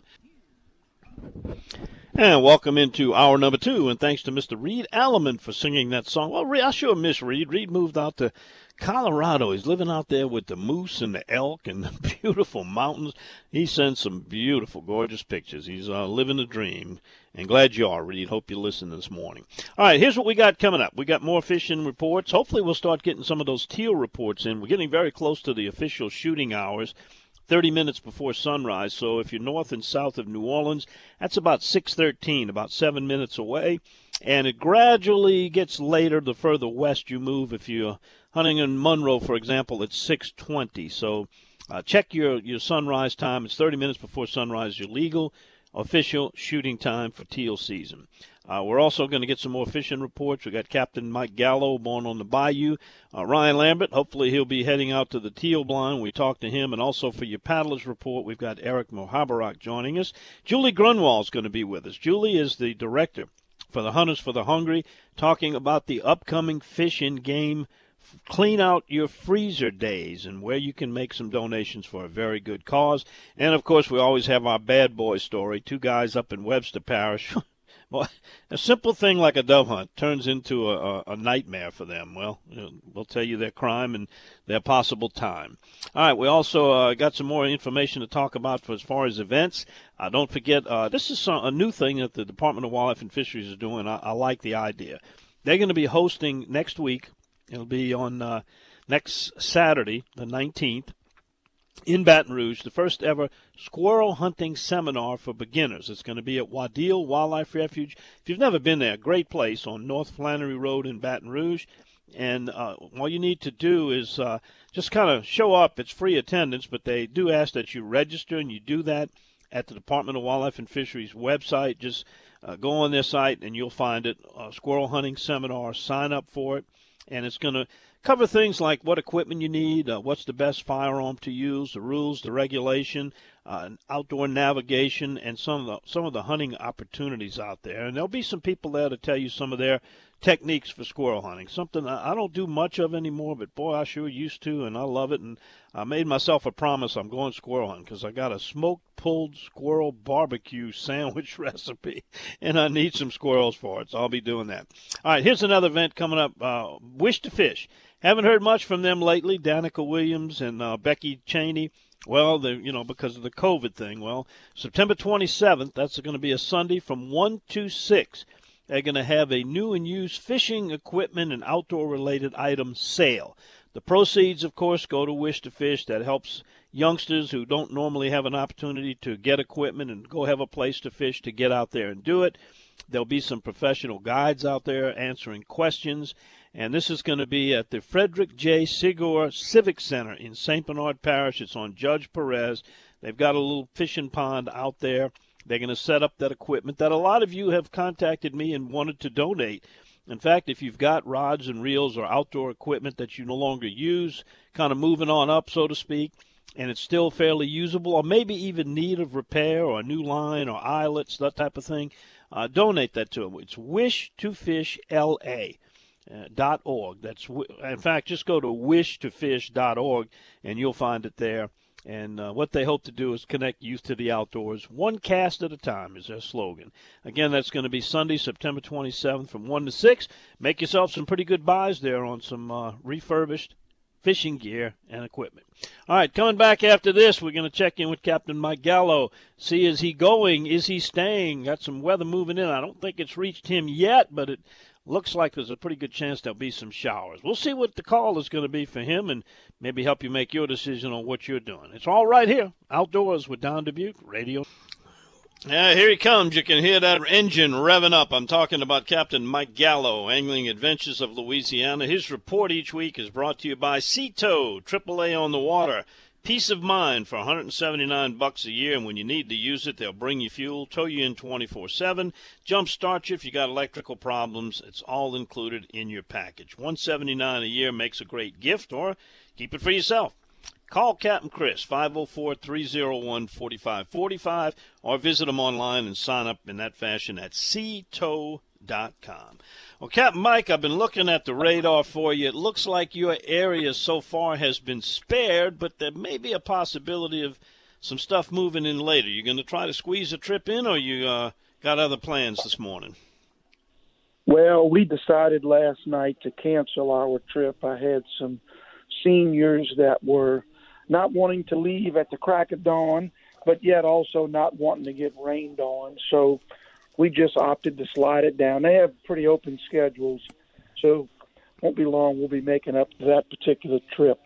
And welcome into hour number 2, and thanks to Mr. Reed Alleman for singing that song. Well, I sure miss Reed. Reed moved out to Colorado. He's living out there with the moose and the elk and the beautiful mountains. He sends some beautiful, gorgeous pictures. He's living the dream. And glad you are, Reed. Hope you listen this morning. All right, here's what we got coming up. We got more fishing reports. Hopefully we'll start getting some of those teal reports in. We're getting very close to the official shooting hours, 30 minutes before sunrise. So if you're north and south of New Orleans, that's about 6:13, about 7 minutes away. And it gradually gets later the further west you move. If you're hunting in Monroe, for example, it's 6:20. So check your sunrise time. It's 30 minutes before sunrise, your legal official shooting time for teal season. We're also going to get some more fishing reports. We got Captain Mike Gallo born on the bayou. Ryan Lambert, hopefully he'll be heading out to the teal blind. We talked to him. And also for your paddlers report, we've got Eric Mohabarak joining us. Julie Grunwald is going to be with us. Julie is the director for the Hunters for the Hungry, talking about the upcoming fish and game Clean Out Your Freezer Days and where you can make some donations for a very good cause. And, of course, we always have our bad boy story. 2 guys up in Webster Parish. Well, a simple thing like a dove hunt turns into a nightmare for them. Well, we'll tell you their crime and their possible time. All right, we also got some more information to talk about for as far as events. Don't forget, this is a new thing that the Department of Wildlife and Fisheries is doing. I like the idea. They're going to be hosting next week. It'll be on next Saturday, the 19th, in Baton Rouge, the first ever squirrel hunting seminar for beginners. It's going to be at Waddill Wildlife Refuge. If you've never been there, great place on North Flannery Road in Baton Rouge. And all you need to do is just kind of show up. It's free attendance, but they do ask that you register, and you do that at the Department of Wildlife and Fisheries website. Just go on their site, and you'll find it, Squirrel Hunting Seminar. Sign up for it. And it's going to cover things like what equipment you need, what's the best firearm to use, the rules, the regulation, outdoor navigation, and some of the hunting opportunities out there. And there'll be some people there to tell you some of their techniques for squirrel hunting. Something I don't do much of anymore, but boy, I sure used to, and I love it. And I made myself a promise I'm going squirrel hunting because I got a smoked pulled squirrel barbecue sandwich recipe, and I need some squirrels for it, so I'll be doing that. All right, here's another event coming up, Wish to Fish. Haven't heard much from them lately, Danica Williams and Becky Cheney. Well, because of the COVID thing. Well, September 27th, that's going to be a Sunday from 1 to 6. They're going to have a new and used fishing equipment and outdoor-related item sale. The proceeds, of course, go to Wish to Fish. That helps youngsters who don't normally have an opportunity to get equipment and go have a place to fish to get out there and do it. There'll be some professional guides out there answering questions. And this is going to be at the Frederick J. Sigur Civic Center in St. Bernard Parish. It's on Judge Perez. They've got a little fishing pond out there. They're going to set up that equipment that a lot of you have contacted me and wanted to donate. In fact, if you've got rods and reels or outdoor equipment that you no longer use, kind of moving on up, so to speak, and it's still fairly usable or maybe even need of repair or a new line or eyelets, that type of thing, donate that to them. It's wishtofishla.org. That's, in fact, just go to wishtofishlaw.org and you'll find it there. And what they hope to do is connect youth to the outdoors. One cast at a time is their slogan. Again, that's going to be Sunday, September 27th from 1 to 6. Make yourself some pretty good buys there on some refurbished fishing gear and equipment. All right, coming back after this, we're going to check in with Captain Mike Gallo. See, is he going? Is he staying? Got some weather moving in. I don't think it's reached him yet, but it looks like there's a pretty good chance there'll be some showers. We'll see what the call is going to be for him and maybe help you make your decision on what you're doing. It's all right here, Outdoors with Don Dubuque Radio. Yeah, here he comes. You can hear that engine revving up. I'm talking about Captain Mike Gallo, Angling Adventures of Louisiana. His report each week is brought to you by Sea Tow, AAA on the water. Peace of mind for $179 a year, and when you need to use it, they'll bring you fuel, tow you in 24/7, jumpstart you if you got electrical problems. It's all included in your package. $179 a year makes a great gift, or keep it for yourself. Call Captain Chris, 504-301-4545, or visit him online and sign up in that fashion at seatow.com. Well, Captain Mike, I've been looking at the radar for you. It looks like your area so far has been spared, but there may be a possibility of some stuff moving in later. You going to try to squeeze a trip in, or you got other plans this morning? Well, we decided last night to cancel our trip. I had some seniors that were not wanting to leave at the crack of dawn, but yet also not wanting to get rained on. So we just opted to slide it down. They have pretty open schedules, so won't be long we'll be making up that particular trip.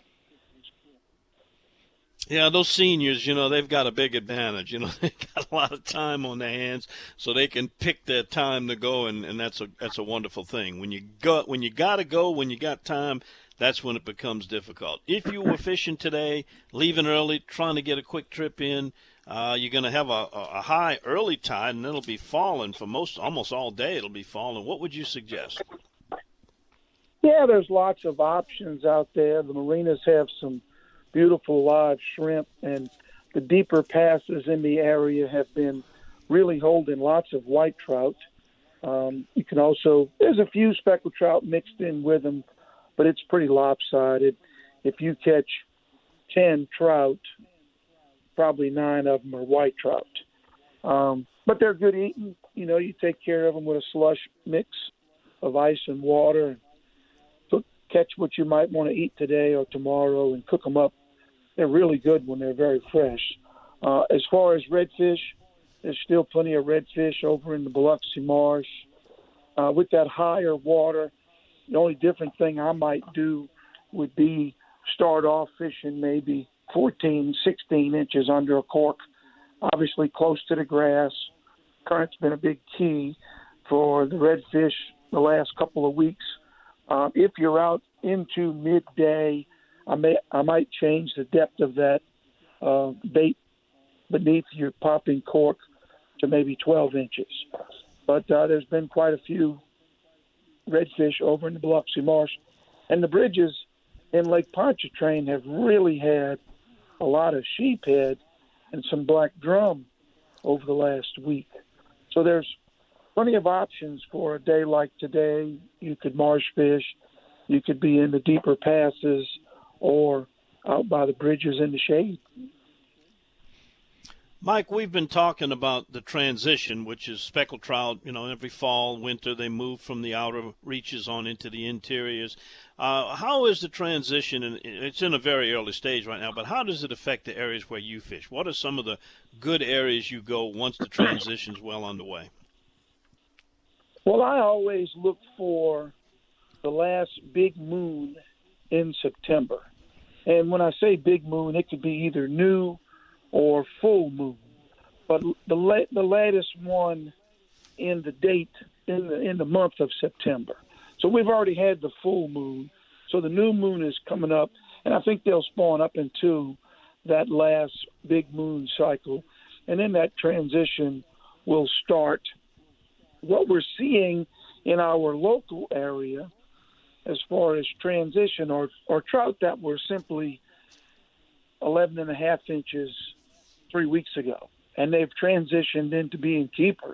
Yeah, those seniors, they've got a big advantage. They've got a lot of time on their hands, so they can pick their time to go, and that's a wonderful thing. When you got to go, when you got time, that's when it becomes difficult. If you were fishing today, leaving early, trying to get a quick trip in, you're going to have a high early tide, and it'll be falling for almost all day. It'll be falling. What would you suggest? Yeah, there's lots of options out there. The marinas have some beautiful live shrimp, and the deeper passes in the area have been really holding lots of white trout. You can also, there's a few speckled trout mixed in with them, but it's pretty lopsided. If you catch 10 trout, probably 9 of them are white trout. But they're good eating. You take care of them with a slush mix of ice and water. Catch what you might want to eat today or tomorrow and cook them up. They're really good when they're very fresh. As far as redfish, there's still plenty of redfish over in the Biloxi Marsh. With that higher water, the only different thing I might do would be start off fishing maybe 14, 16 inches under a cork, obviously close to the grass. Current's been a big key for the redfish the last couple of weeks. If you're out into midday, I might change the depth of that bait beneath your popping cork to maybe 12 inches. But there's been quite a few redfish over in the Biloxi Marsh. And the bridges in Lake Pontchartrain have really had a lot of sheephead and some black drum over the last week. So there's plenty of options for a day like today. You could marsh fish. You could be in the deeper passes or out by the bridges in the shade. Mike, we've been talking about the transition, which is speckled trout. Every fall, winter, they move from the outer reaches on into the interiors. How is the transition? And it's in a very early stage right now, but how does it affect the areas where you fish? What are some of the good areas you go once the transition's well underway? Well, I always look for the last big moon in September. And when I say big moon, it could be either new or full moon, but the latest one in the date in the month of September. So we've already had the full moon, so the new moon is coming up, and I think they'll spawn up into that last big moon cycle, and then that transition will start. What we're seeing in our local area as far as transition or trout that were simply 11.5 inches 3 weeks ago, and they've transitioned into being keepers.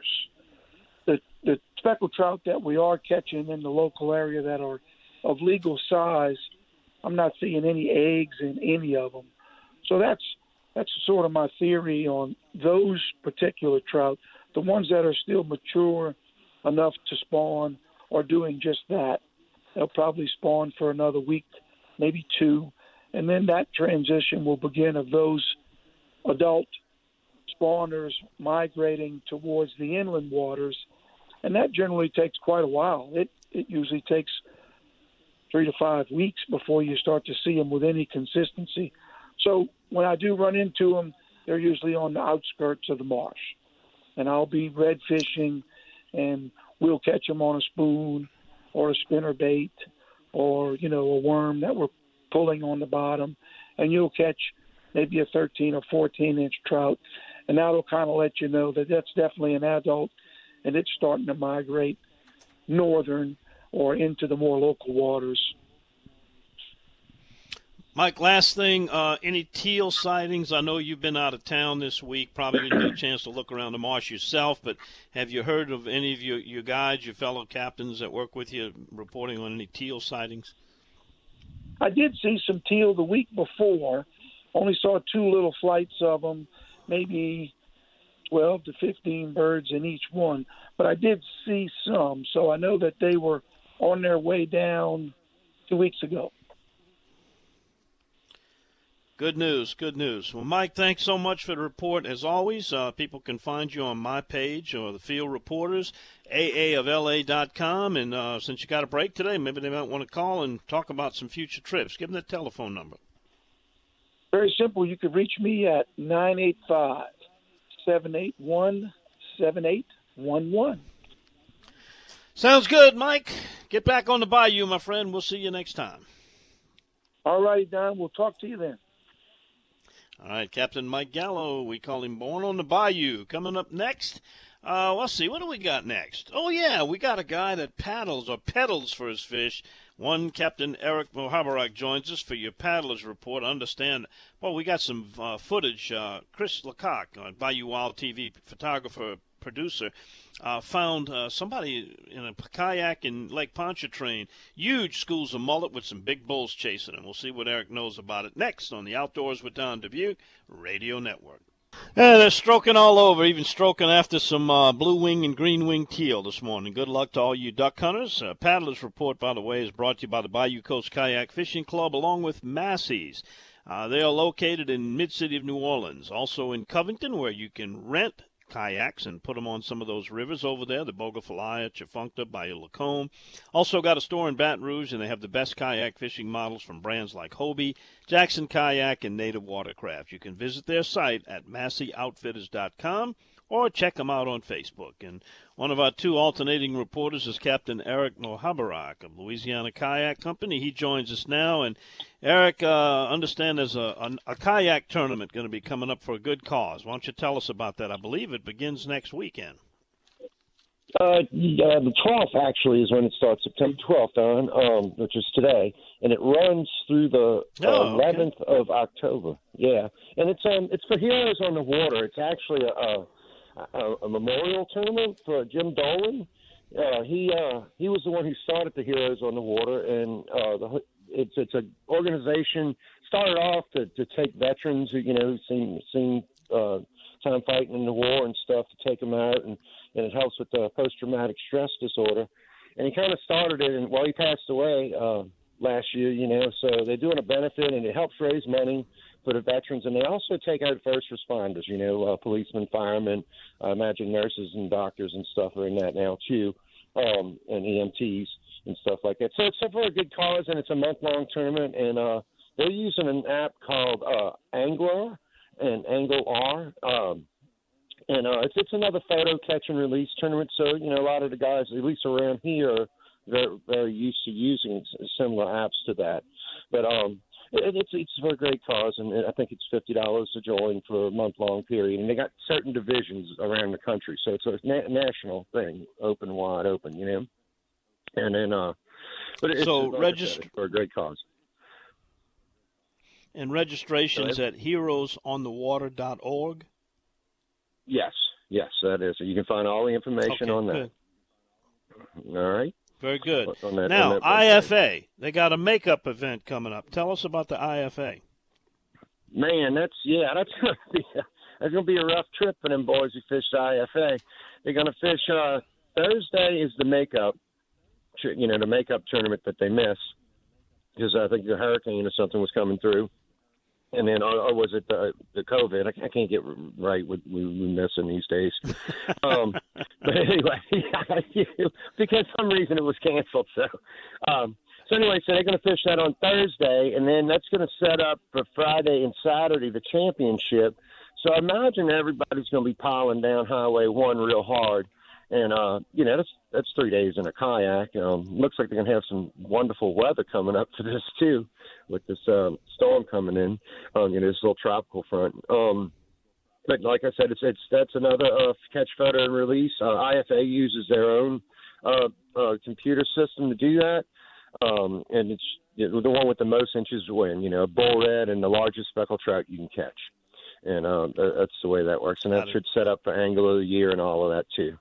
The speckled trout that we are catching in the local area that are of legal size, I'm not seeing any eggs in any of them. So that's sort of my theory on those particular trout. The ones that are still mature enough to spawn are doing just that. They'll probably spawn for another week, maybe two, and then that transition will begin of those adult spawners migrating towards the inland waters, and that generally takes quite a while. It usually takes 3 to 5 weeks before you start to see them with any consistency. So when I do run into them, they're usually on the outskirts of the marsh, and I'll be red fishing, and we'll catch them on a spoon or a spinner bait or, a worm that we're pulling on the bottom, and you'll catch maybe a 13 or 14-inch trout, and that'll kind of let you know that that's definitely an adult, and it's starting to migrate northern or into the more local waters. Mike, last thing, any teal sightings? I know you've been out of town this week, probably didn't get a chance to look around the marsh yourself, but have you heard of any of your guides, your fellow captains that work with you, reporting on any teal sightings? I did see some teal the week before. Only saw 2 little flights of them, maybe 12 to 15 birds in each one. But I did see some, so I know that they were on their way down 2 weeks ago. Good news, good news. Well, Mike, thanks so much for the report. As always, people can find you on my page or the Field Reporters, aaofla.com. And since you got a break today, maybe they might want to call and talk about some future trips. Give them the telephone number. Very simple. You could reach me at 985-781-7811. Sounds good, Mike. Get back on the bayou, my friend. We'll see you next time. All righty, Don. We'll talk to you then. All right, Captain Mike Gallo. We call him Born on the Bayou. Coming up next, let's see. What do we got next? Oh, yeah, we got a guy that paddles or pedals for his fish. One Captain Eric Mohabarak joins us for your Paddlers Report. Understand, well, we got some footage. Chris Lecoq, Bayou Wild TV photographer, producer, found somebody in a kayak in Lake Pontchartrain. Huge schools of mullet with some big bulls chasing them. We'll see what Eric knows about it next on the Outdoors with Don Dubuque Radio Network. Yeah, they're stroking all over, even stroking after some blue wing and green wing teal this morning. Good luck to all you duck hunters. Paddlers Report, by the way, is brought to you by the Bayou Coast Kayak Fishing Club along with Massey's. They are located in mid-city of New Orleans, also in Covington, where you can rent kayaks and put them on some of those rivers over there, the Bogafalaya, Chafuncta, Bayou Lacombe. Also got a store in Baton Rouge, and they have the best kayak fishing models from brands like Hobie, Jackson Kayak, and Native Watercraft. You can visit their site at MasseyOutfitters.com or check them out on Facebook. And one of our 2 alternating reporters is Captain Eric Mohabarak of Louisiana Kayak Company. He joins us now. And Eric, understand there's a kayak tournament going to be coming up for a good cause. Why don't you tell us about that? I believe it begins next weekend. The 12th actually is when it starts, September 12th, which is today, and it runs through the 11th of October. Yeah, and it's for heroes on the water. It's actually a a memorial tournament for Jim Dolan. He was the one who started the Heroes on the Water, and it's an organization started off to take veterans who seen time fighting in the war and stuff, to take them out, and it helps with post-traumatic stress disorder. And he kind of started it, and he passed away last year, so they're doing a benefit, and it helps raise money for the veterans. And they also take out first responders, policemen, firemen, I imagine nurses and doctors and stuff are in that now too, and EMTs and stuff like that. So it's for a good cause, and it's a month-long tournament, and they're using an app called Angler and Angle-R. And it's another photo catch and release tournament. So, a lot of the guys, at least around here, are very, very used to using similar apps to that. But it's for a great cause, and I think it's $50 to join for a month-long period. And they got certain divisions around the country. So it's a national thing, wide open, And then, but it's for a great cause. And registration's at heroesonthewater.org? Yes, that is. You can find all the information on that. Good. All right. Very good. Now, IFA, they got a makeup event coming up. Tell us about the IFA. Man, that's gonna be a rough trip for them boys who fish the IFA. They're gonna fish Thursday is the makeup, the makeup tournament that they miss because I think the hurricane or something was coming through. And then, or was it the COVID? I can't get right what we're missing these days. But anyway, because some reason it was canceled. So anyway, so they're going to fish that on Thursday, and then that's going to set up for Friday and Saturday the championship. So I imagine everybody's going to be piling down Highway 1 real hard. And, that's 3 days in a kayak. Looks like they're going to have some wonderful weather coming up for this, too, with this storm coming in, this little tropical front. But like I said, that's another catch, photo, and release. IFA uses their own computer system to do that. And it's the one with the most inches win, bull red and the largest speckled trout you can catch. And that's the way that works. And that should set up for Angler of the Year and all of that, too.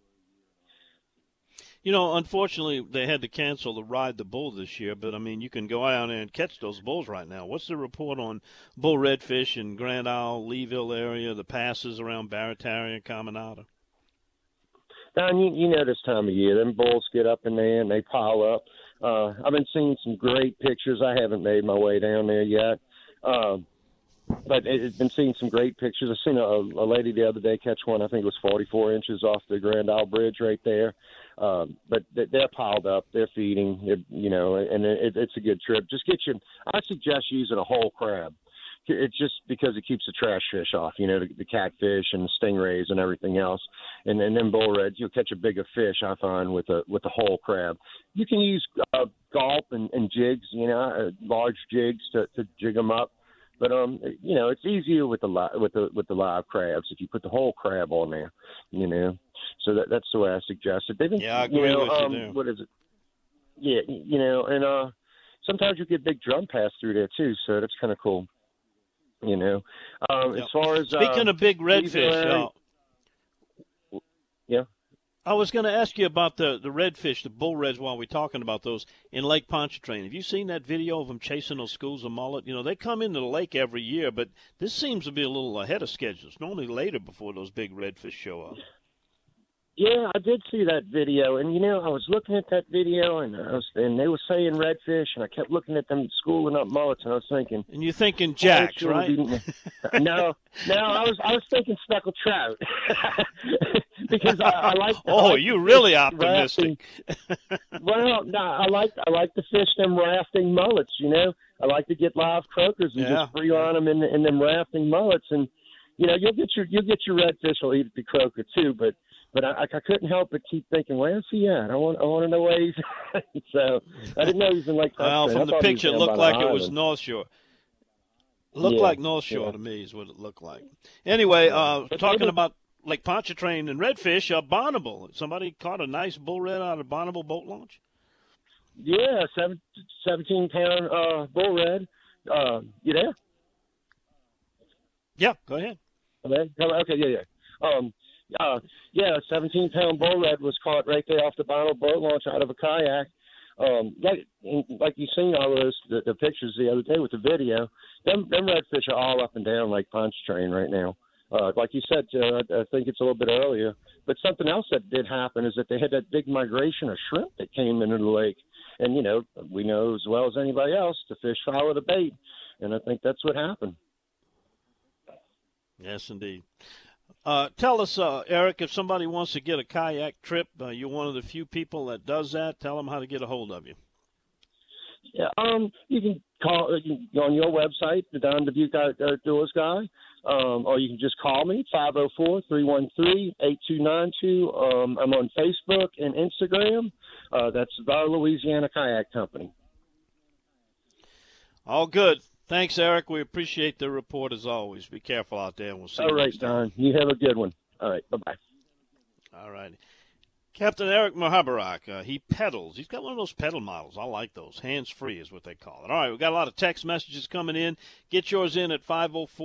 Unfortunately, they had to cancel the Ride the Bull this year, but, you can go out there and catch those bulls right now. What's the report on bull redfish in Grand Isle, Leeville area, the passes around Barataria and Caminada? Don, you know this time of year, them bulls get up in there and they pile up. I've been seeing some great pictures. I haven't made my way down there yet. But I've been seeing some great pictures. I've seen a lady the other day catch one, I think it was 44 inches off the Grand Isle Bridge right there. But they're piled up. They're feeding, and it's a good trip. I suggest using a whole crab. It's just because it keeps the trash fish off, the catfish and the stingrays and everything else. And then bull reds, you'll catch a bigger fish, I find, with a whole crab. You can use gulp and jigs, large jigs to jig them up. But it's easier with the live crabs if you put the whole crab on there, So that's the way I suggest it. I agree with you there. What is it? Yeah, and sometimes you get big drum pass through there too, so that's kind of cool. As far as speaking of big redfish, yeah. I was going to ask you about the redfish, the bull reds, while we're talking about those in Lake Pontchartrain. Have you seen that video of them chasing those schools of mullet? They come into the lake every year, but this seems to be a little ahead of schedule. It's normally later before those big redfish show up. Yeah, I did see that video, and I was looking at that video, and they were saying redfish, and I kept looking at them schooling up mullets, and I was thinking. And you're thinking jacks, right? No, I was thinking speckled trout, because I like. You're really optimistic. Well, no, I like to fish them rafting mullets. I like to get live croakers and just free on them in them rafting mullets, and you'll get your redfish will eat the croaker too, but I couldn't help but keep thinking, where's he at? I want to know where he's at. So I didn't know he was in Lake Pontchartrain. Well, from the picture, it looked like it was North Shore. Looked like North Shore to me is what it looked like. Anyway, talking about Lake Pontchartrain and redfish, Bonneville. Somebody caught a nice bull red out of Bonneville boat launch? Yeah, 17-pound bull red. You there? Yeah, go ahead. Okay, yeah. Yeah, a 17-pound bull red was caught right there off the bottom of a boat launch out of a kayak. Like you seen all those the pictures the other day with the video, them redfish are all up and down Lake Pontchartrain right now. Like you said, I think it's a little bit earlier. But something else that did happen is that they had that big migration of shrimp that came into the lake. And, we know as well as anybody else, the fish follow the bait. And I think that's what happened. Yes, indeed. Tell us, Eric, if somebody wants to get a kayak trip, you're one of the few people that does that. Tell them how to get a hold of you. Yeah, you can go on your website, the Don Dubuque Outdoors Guy, or you can just call me, 504-313-8292. I'm on Facebook and Instagram. That's the Louisiana Kayak Company. All good. Thanks, Eric. We appreciate the report as always. Be careful out there, and we'll see you next time. All right, Don. You have a good one. All right, bye-bye. All right. Captain Eric Mahabarak, he pedals. He's got one of those pedal models. I like those. Hands-free is what they call it. All right, we've got a lot of text messages coming in. Get yours in at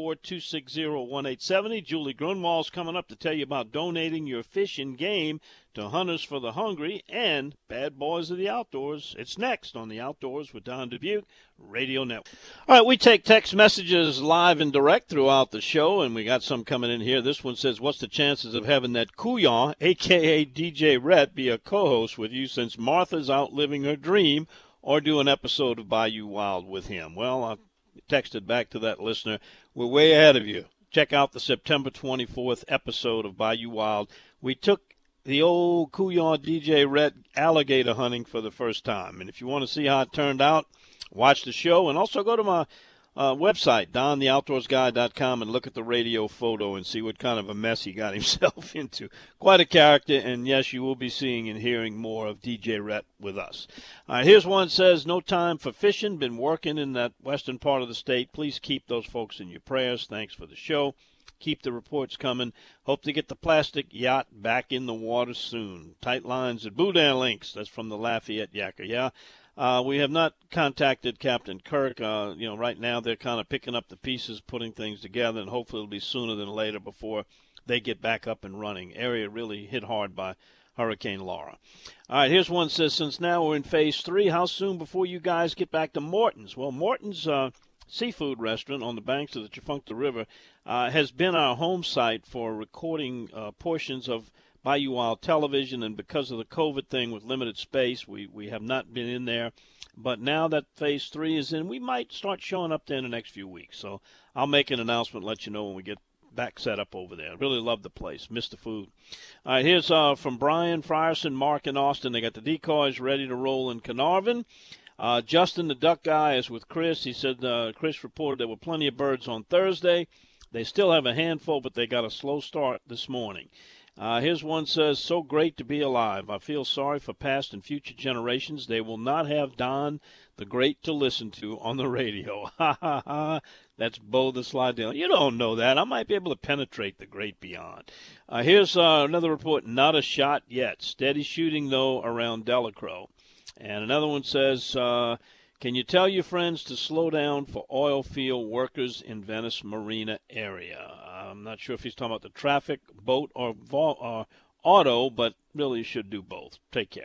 504-260-1870. Julie Grunwald's coming up to tell you about donating your fish and game to Hunters for the Hungry and Bad Boys of the Outdoors. It's next on the Outdoors with Don Dubuque Radio Network. All right, we take text messages live and direct throughout the show, and we got some coming in here. This one says, what's the chances of having that Couillon, a.k.a. DJ Rhett, be a co-host with you since Martha's out living her dream, or do an episode of Bayou Wild with him? Well, I texted back to that listener, we're way ahead of you. Check out the September 24th episode of Bayou Wild. We took the old Couillon DJ Rhett alligator hunting for the first time. And if you want to see how it turned out, watch the show. And also go to my website, dontheoutdoorsguy.com, and look at the radio photo and see what kind of a mess he got himself into. Quite a character, and yes, you will be seeing and hearing more of DJ Rhett with us. All right, here's one that says, no time for fishing. Been working in that western part of the state. Please keep those folks in your prayers. Thanks for the show. Keep the reports coming. Hope to get the plastic yacht back in the water soon. Tight lines at Boudin Links. That's from the Lafayette Yacker. Yeah. We have not contacted Captain Kirk. Right now they're kind of picking up the pieces, putting things together, and hopefully it'll be sooner than later before they get back up and running. Area really hit hard by Hurricane Laura. All right, here's one that says, since now we're in Phase 3, how soon before you guys get back to Morton's? Well, Morton's seafood restaurant on the banks of the Tchefuncte River has been our home site for recording portions of Bayou Wild Television, and because of the COVID thing with limited space, we have not been in there. But now that Phase 3 is in, we might start showing up there in the next few weeks. So I'll make an announcement, let you know when we get back set up over there. Really love the place. Miss the food. All right, here's from Brian, Frierson, Mark, and Austin. They got the decoys ready to roll in Carnarvon. Justin, the duck guy, is with Chris. He said Chris reported there were plenty of birds on Thursday. They still have a handful, but they got a slow start this morning. Here's one says, so great to be alive. I feel sorry for past and future generations. They will not have Don the Great to listen to on the radio. Ha, ha, ha. That's Bo the Slidell. You don't know that. I might be able to penetrate the great beyond. Here's another report, not a shot yet. Steady shooting, though, around Delacroix. And another one says, can you tell your friends to slow down for oil field workers in Venice Marina area? I'm not sure if he's talking about the traffic, boat, or auto, but really you should do both. Take care.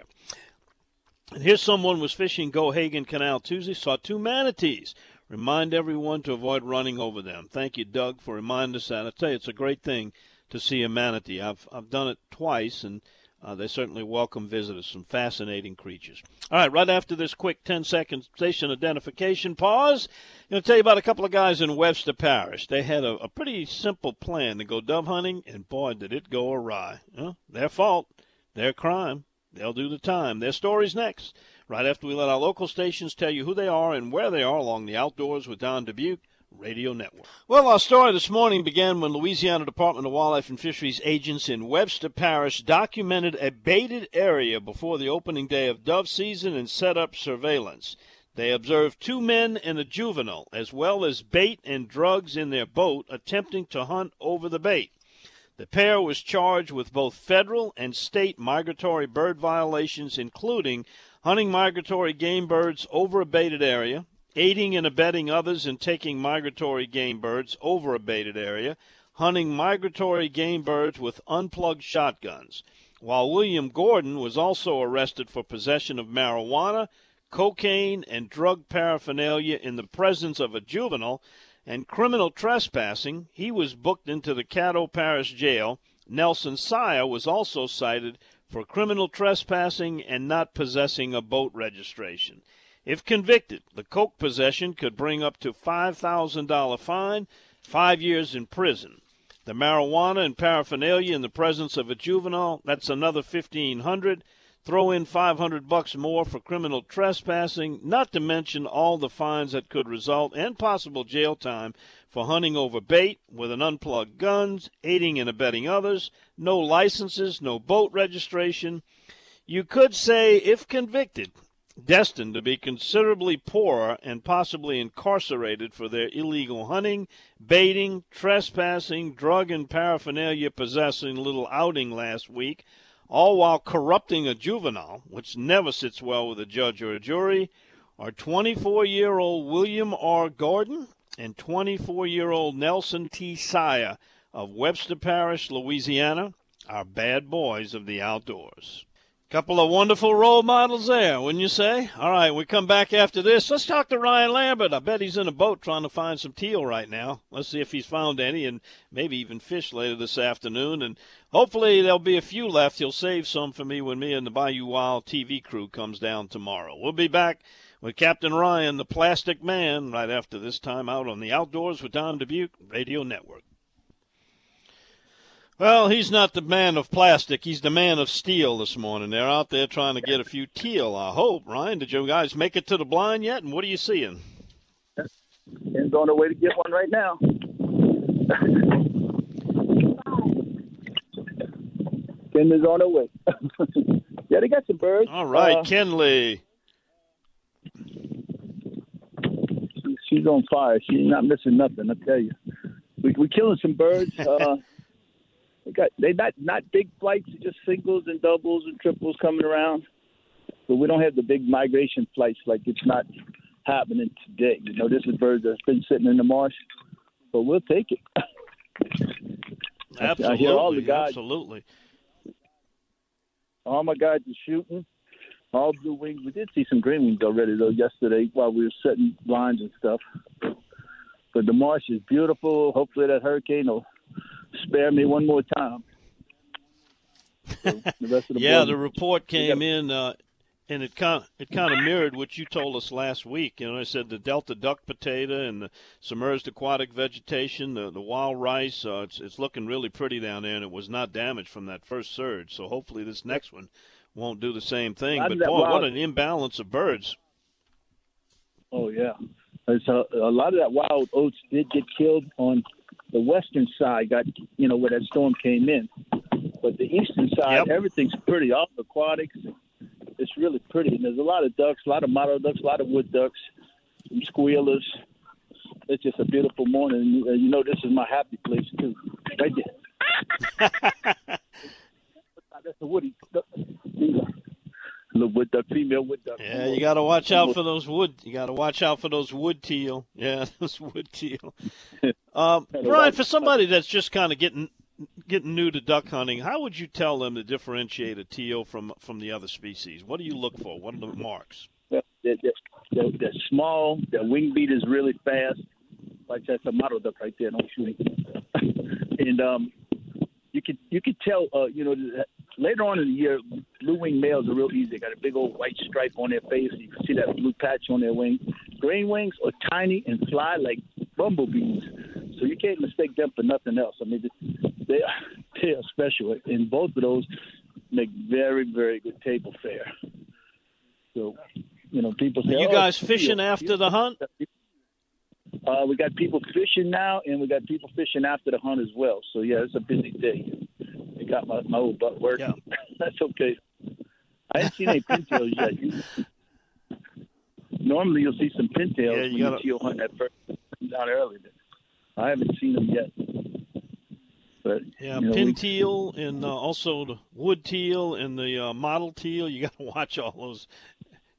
And here's someone was fishing Gohagan Canal Tuesday, saw 2 manatees. Remind everyone to avoid running over them. Thank you, Doug, for reminding us that. I tell you, it's a great thing to see a manatee. I've done it twice, and they certainly welcome visitors, some fascinating creatures. All right, right after this quick 10-second station identification pause, I'm going to tell you about a couple of guys in Webster Parish. They had a pretty simple plan to go dove hunting, and boy, did it go awry. Their fault, their crime. They'll do the time. Their story's next, right after we let our local stations tell you who they are and where they are along the Outdoors with Don Dubuque Radio Network. Well, our story this morning began when Louisiana Department of Wildlife and Fisheries agents in Webster Parish documented a baited area before the opening day of dove season and set up surveillance. They observed 2 men and a juvenile, as well as bait and drugs in their boat, attempting to hunt over the bait. The pair was charged with both federal and state migratory bird violations, including hunting migratory game birds over a baited area, aiding and abetting others in taking migratory game birds over a baited area, hunting migratory game birds with unplugged shotguns, while William Gordon was also arrested for possession of marijuana, cocaine, and drug paraphernalia in the presence of a juvenile, and criminal trespassing. He was booked into the Caddo Parish Jail. Nelson Sire was also cited for criminal trespassing and not possessing a boat registration. If convicted, the coke possession could bring up to $5,000 fine, 5 years in prison. The marijuana and paraphernalia in the presence of a juvenile, that's another $1,500. Throw in $500 more for criminal trespassing, not to mention all the fines that could result and possible jail time for hunting over bait with an unplugged guns, aiding and abetting others, no licenses, no boat registration. You could say, if convicted, destined to be considerably poorer and possibly incarcerated for their illegal hunting, baiting, trespassing, drug and paraphernalia possessing little outing last week, all while corrupting a juvenile, which never sits well with a judge or a jury, are 24-year-old William R. Gordon and 24-year-old Nelson T. Sire of Webster Parish, Louisiana, are bad boys of the outdoors. Couple of wonderful role models there, wouldn't you say? All right, we come back after this. Let's talk to Ryan Lambert. I bet he's in a boat trying to find some teal right now. Let's see if he's found any and maybe even fish later this afternoon. And hopefully there'll be a few left. He'll save some for me when me and the Bayou Wild TV crew comes down tomorrow. We'll be back with Captain Ryan, the Plastic Man, right after this time out on the Outdoors with Don Dubuque Radio Network. Well, he's not the man of plastic. He's the man of steel this morning. They're out there trying to get a few teal, I hope. Ryan, did you guys make it to the blind yet? And what are you seeing? Ken's on the way to get one right now. Ken is on the way. Yeah, they got some birds. All right, Kenley. She's on fire. She's not missing nothing, I tell you. We're killing some birds. They not big flights, just singles and doubles and triples coming around. But we don't have the big migration flights like it's not happening today. You know, this is birds that's been sitting in the marsh, but we'll take it. Absolutely, I hear all the guys. Absolutely. All my guys are shooting. All blue wings. We did see some green wings already, though, yesterday while we were setting blinds and stuff. But the marsh is beautiful. Hopefully that hurricane will spare me one more time. So the rest of the yeah, boys, the report came in, and it kind of mirrored what you told us last week. You know, I said the Delta duck potato and the submerged aquatic vegetation, the wild rice. It's looking really pretty down there, and it was not damaged from that first surge. So hopefully this next one won't do the same thing. But boy, what an imbalance of birds! Oh yeah, it's a lot of that wild oats did get killed on the western side, got, you know, where that storm came in. But the eastern side, everything's pretty. All the aquatics, it's really pretty. And there's a lot of ducks, a lot of mottled ducks, a lot of wood ducks, some squealers. It's just a beautiful morning. And you know, this is my happy place, too. Right there. That's a woody duck. Little wood duck, female wood duck. Yeah, you got to watch out for those wood. You got to watch out for those wood teal. Yeah, those wood teal. Brian, for somebody that's just kind of getting new to duck hunting, how would you tell them to differentiate a teal from the other species? What do you look for? What are the marks? They're small. Their wing beat is really fast. Like that's a mottled duck right there. Don't shoot it. And you could tell. You know. Later on in the year, blue-winged males are real easy. They got a big old white stripe on their face. You can see that blue patch on their wing. Green wings are tiny and fly like bumblebees, so you can't mistake them for nothing else. I mean, they are special, and both of those make very, very good table fare. So, you know, people say, are you guys fishing after the hunt? We got people fishing now, and we got people fishing after the hunt as well. So, yeah, it's a busy day. I got my old butt working. Yeah. That's okay. I haven't seen any pintails yet. Normally you'll see some pintails when you teal hunt that first down early. I haven't seen them yet. But, yeah, you know, pintail and also the wood teal and the model teal. You got to watch all those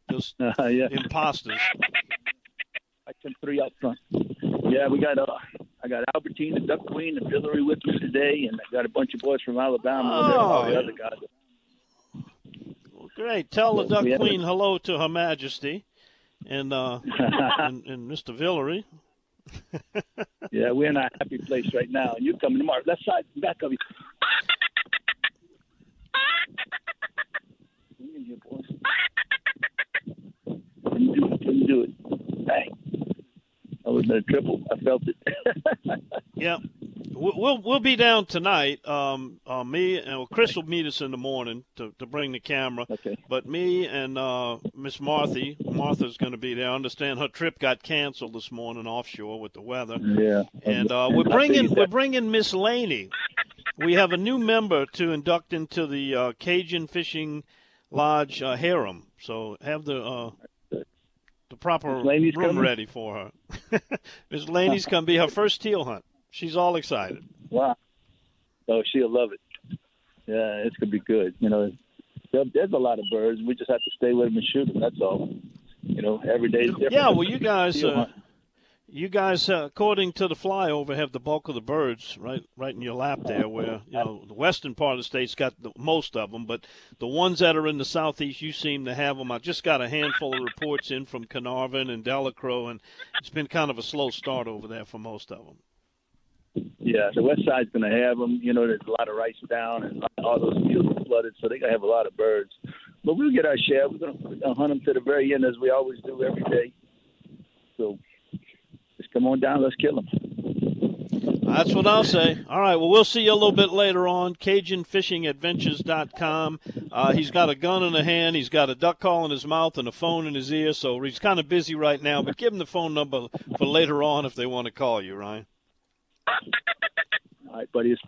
imposters. I sent 3 out front. Yeah, we got I got Albertine, the Duck Queen, and Hillary with me today, and I got a bunch of boys from Alabama. Oh, and all the other guys. Well, great. Tell the Duck Queen hello to Her Majesty and and Mr. Villery. Yeah, we're in a happy place right now, and you're coming tomorrow. Left side, back of you. Couldn't do it. Bang. That was a triple. I felt it. Yeah. We'll be down tonight. Me and Chris will meet us in the morning to bring the camera. Okay. But me and Miss Martha's going to be there. I understand her trip got canceled this morning offshore with the weather. Yeah. And we're bringing Miss Laney. We have a new member to induct into the Cajun Fishing Lodge harem. So have the proper room ready for her. Miss Laney's going to be her first teal hunt. She's all excited. Wow. Oh, she'll love it. Yeah, it's going to be good. You know, there's a lot of birds. We just have to stay with them and shoot them. That's all. You know, every day is different. Yeah, well, you guys, according to the flyover, have the bulk of the birds right in your lap there, where, you know, the western part of the state's got most of them, but the ones that are in the southeast, you seem to have them. I just got a handful of reports in from Carnarvon and Delacroix, and it's been kind of a slow start over there for most of them. Yeah, the west side's going to have them. You know, there's a lot of rice down and all those fields are flooded, so they're going to have a lot of birds. But we'll get our share. We're going to hunt them to the very end, as we always do every day. So just come on down. Let's kill them. That's what I'll say. All right, well, we'll see you a little bit later on. CajunFishingAdventures.com. He's got a gun in a hand. He's got a duck call in his mouth and a phone in his ear, so he's kind of busy right now. But give him the phone number for later on if they want to call you, Ryan. All right, buddy. It's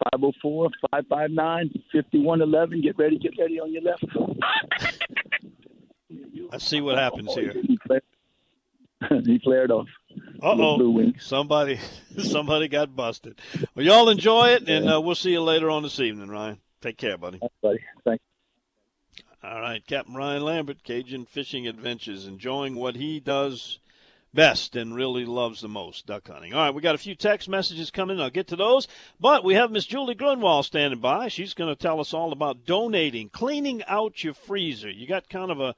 504-559-5111. Get ready on your left. Let's see what happens here. He flared off. Uh-oh. Somebody got busted. Well, y'all enjoy it, and we'll see you later on this evening, Ryan. Take care, buddy. Thanks, buddy. Thanks. All right, Captain Ryan Lambert, Cajun Fishing Adventures, enjoying what he does best and really loves the most, duck hunting. All right, we got a few text messages coming. I'll get to those. But we have Miss Julie Grunwald standing by. She's going to tell us all about donating, cleaning out your freezer. You got kind of a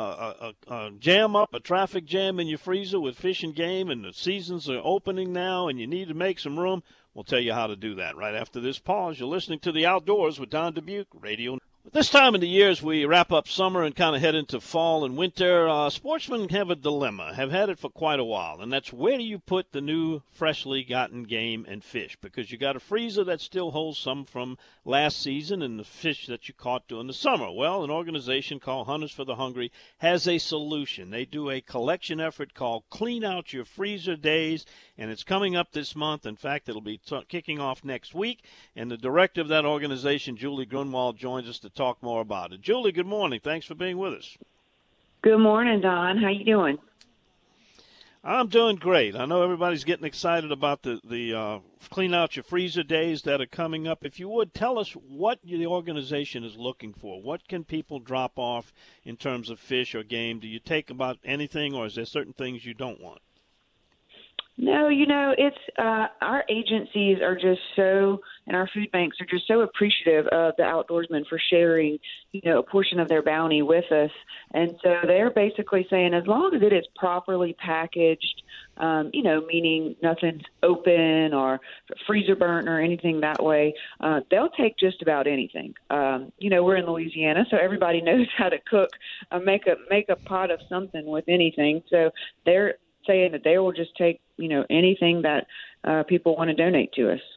jam up, a traffic jam in your freezer with fish and game, and the seasons are opening now, and you need to make some room. We'll tell you how to do that right after this pause. You're listening to The Outdoors with Don Dubuque, Radio. This time of the year, as we wrap up summer and kind of head into fall and winter, sportsmen have a dilemma, have had it for quite a while, and that's where do you put the new freshly gotten game and fish? Because you got a freezer that still holds some from last season and the fish that you caught during the summer. Well, an organization called Hunters for the Hungry has a solution. They do a collection effort called Clean Out Your Freezer Days, and it's coming up this month. In fact, it'll be kicking off next week, and the director of that organization, Julie Grunwald, joins us to talk more about it. Julie, good morning. Thanks for being with us. Good morning, Don. How you doing? I'm doing great. I know everybody's getting excited about the Clean Out Your Freezer Days that are coming up. If you would, tell us what the organization is looking for. What can people drop off in terms of fish or game? Do you take about anything, or is there certain things you don't want? No, it's our agencies are just so, and our food banks are just so appreciative of the outdoorsmen for sharing, a portion of their bounty with us. And so they're basically saying as long as it is properly packaged, meaning nothing's open or freezer burnt or anything that way, they'll take just about anything. We're in Louisiana, so everybody knows how to cook, make a pot of something with anything. So they're saying that they will just take, anything that people want to donate to us.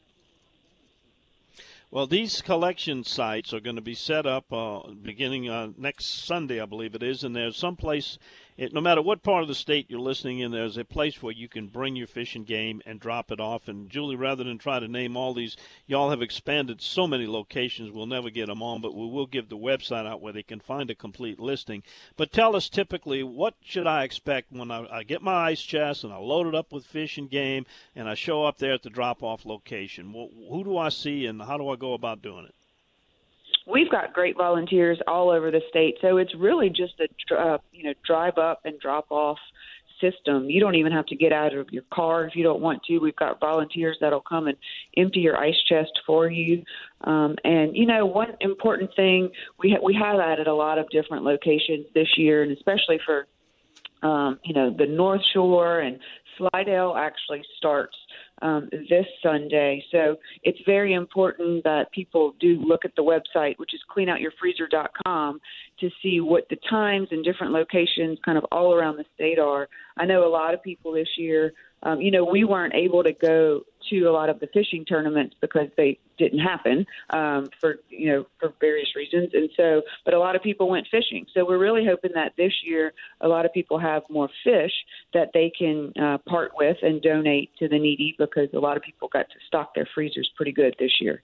Well, these collection sites are going to be set up beginning next Sunday, I believe it is, and there's some place, no matter what part of the state you're listening in, there's a place where you can bring your fish and game and drop it off. And, Julie, rather than try to name all these, y'all have expanded so many locations, we'll never get them on, but we will give the website out where they can find a complete listing. But tell us typically, what should I expect when I get my ice chest and I load it up with fish and game and I show up there at the drop-off location? Who do I see and how do I go about doing it? We've got great volunteers all over the state, so it's really just a drive up and drop off system. You don't even have to get out of your car if you don't want to. We've got volunteers that'll come and empty your ice chest for you. And, you know, one important thing, we have added a lot of different locations this year, and especially for, you know, the North Shore, and Slidell actually starts this Sunday. So it's very important that people do look at the website, which is cleanoutyourfreezer.com, to see what the times and different locations kind of all around the state are. I know a lot of people this year, you know, we weren't able to go to a lot of the fishing tournaments because they didn't happen for various reasons. And so, but a lot of people went fishing. So we're really hoping that this year a lot of people have more fish that they can part with and donate to the needy, because a lot of people got to stock their freezers pretty good this year.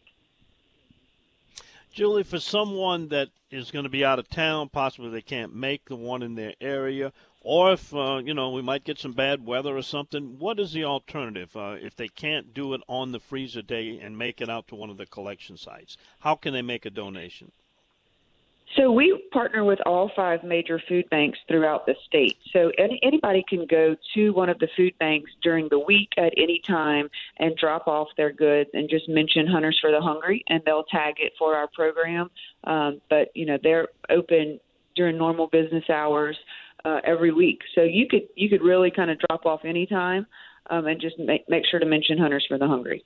Julie, for someone that is going to be out of town, possibly they can't make the one in their area, or if, we might get some bad weather or something, what is the alternative if they can't do it on the freezer day and make it out to one of the collection sites? How can they make a donation? So we partner with all 5 major food banks throughout the state. So anybody can go to one of the food banks during the week at any time and drop off their goods and just mention Hunters for the Hungry, and they'll tag it for our program. But, you know, they're open during normal business hours every week. So you could really kind of drop off anytime and just make sure to mention Hunters for the Hungry.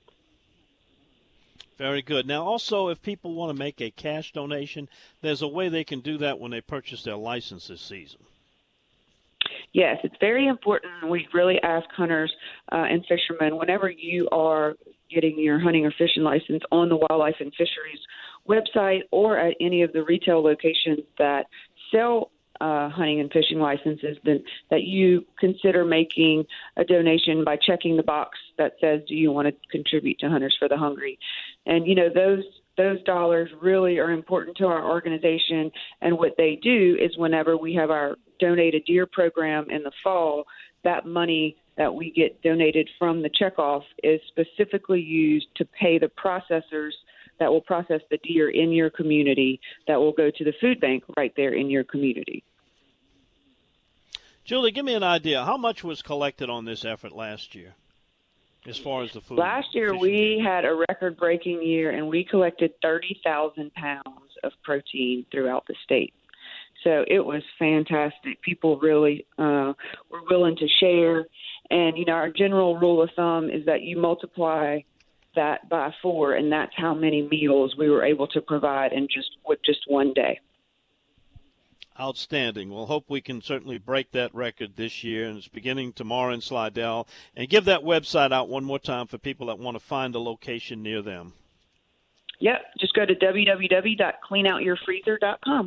Very good. Now, also, if people want to make a cash donation, there's a way they can do that when they purchase their license this season. Yes, it's very important. We really ask hunters and fishermen, whenever you are getting your hunting or fishing license on the Wildlife and Fisheries website or at any of the retail locations that sell hunting and fishing licenses, then that you consider making a donation by checking the box that says, do you want to contribute to Hunters for the Hungry? And, you know, those dollars really are important to our organization. And what they do is whenever we have our Donate a Deer program in the fall, that money that we get donated from the checkoff is specifically used to pay the processors that will process the deer in your community that will go to the food bank right there in your community. Julie, give me an idea. How much was collected on this effort last year as far as the food? Last year we had a record-breaking year, and we collected 30,000 pounds of protein throughout the state. So it was fantastic. People really were willing to share. And, you know, our general rule of thumb is that you multiply that by 4, and that's how many meals we were able to provide in just one day. Outstanding. We'll hope we can certainly break that record this year, and it's beginning tomorrow in Slidell. And give that website out one more time for people that want to find a location near them. Yep, just go to www.cleanoutyourfreezer.com.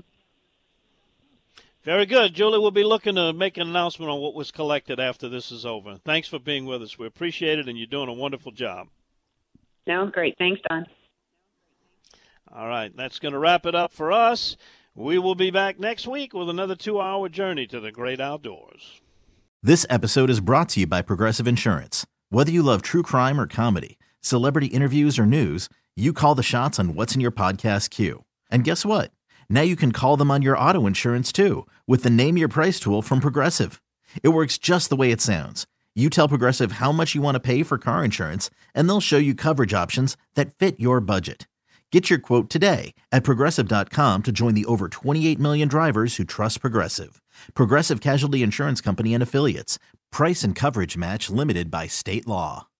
Very good. Julie, we'll be looking to make an announcement on what was collected after this is over. Thanks for being with us. We appreciate it, and you're doing a wonderful job. Sounds great. Thanks, Don. All right, that's going to wrap it up for us. We will be back next week with another 2-hour journey to the great outdoors. This episode is brought to you by Progressive Insurance. Whether you love true crime or comedy, celebrity interviews or news, you call the shots on what's in your podcast queue. And guess what? Now you can call them on your auto insurance too with the Name Your Price tool from Progressive. It works just the way it sounds. You tell Progressive how much you want to pay for car insurance, and they'll show you coverage options that fit your budget. Get your quote today at Progressive.com to join the over 28 million drivers who trust Progressive. Progressive Casualty Insurance Company and Affiliates. Price and coverage match limited by state law.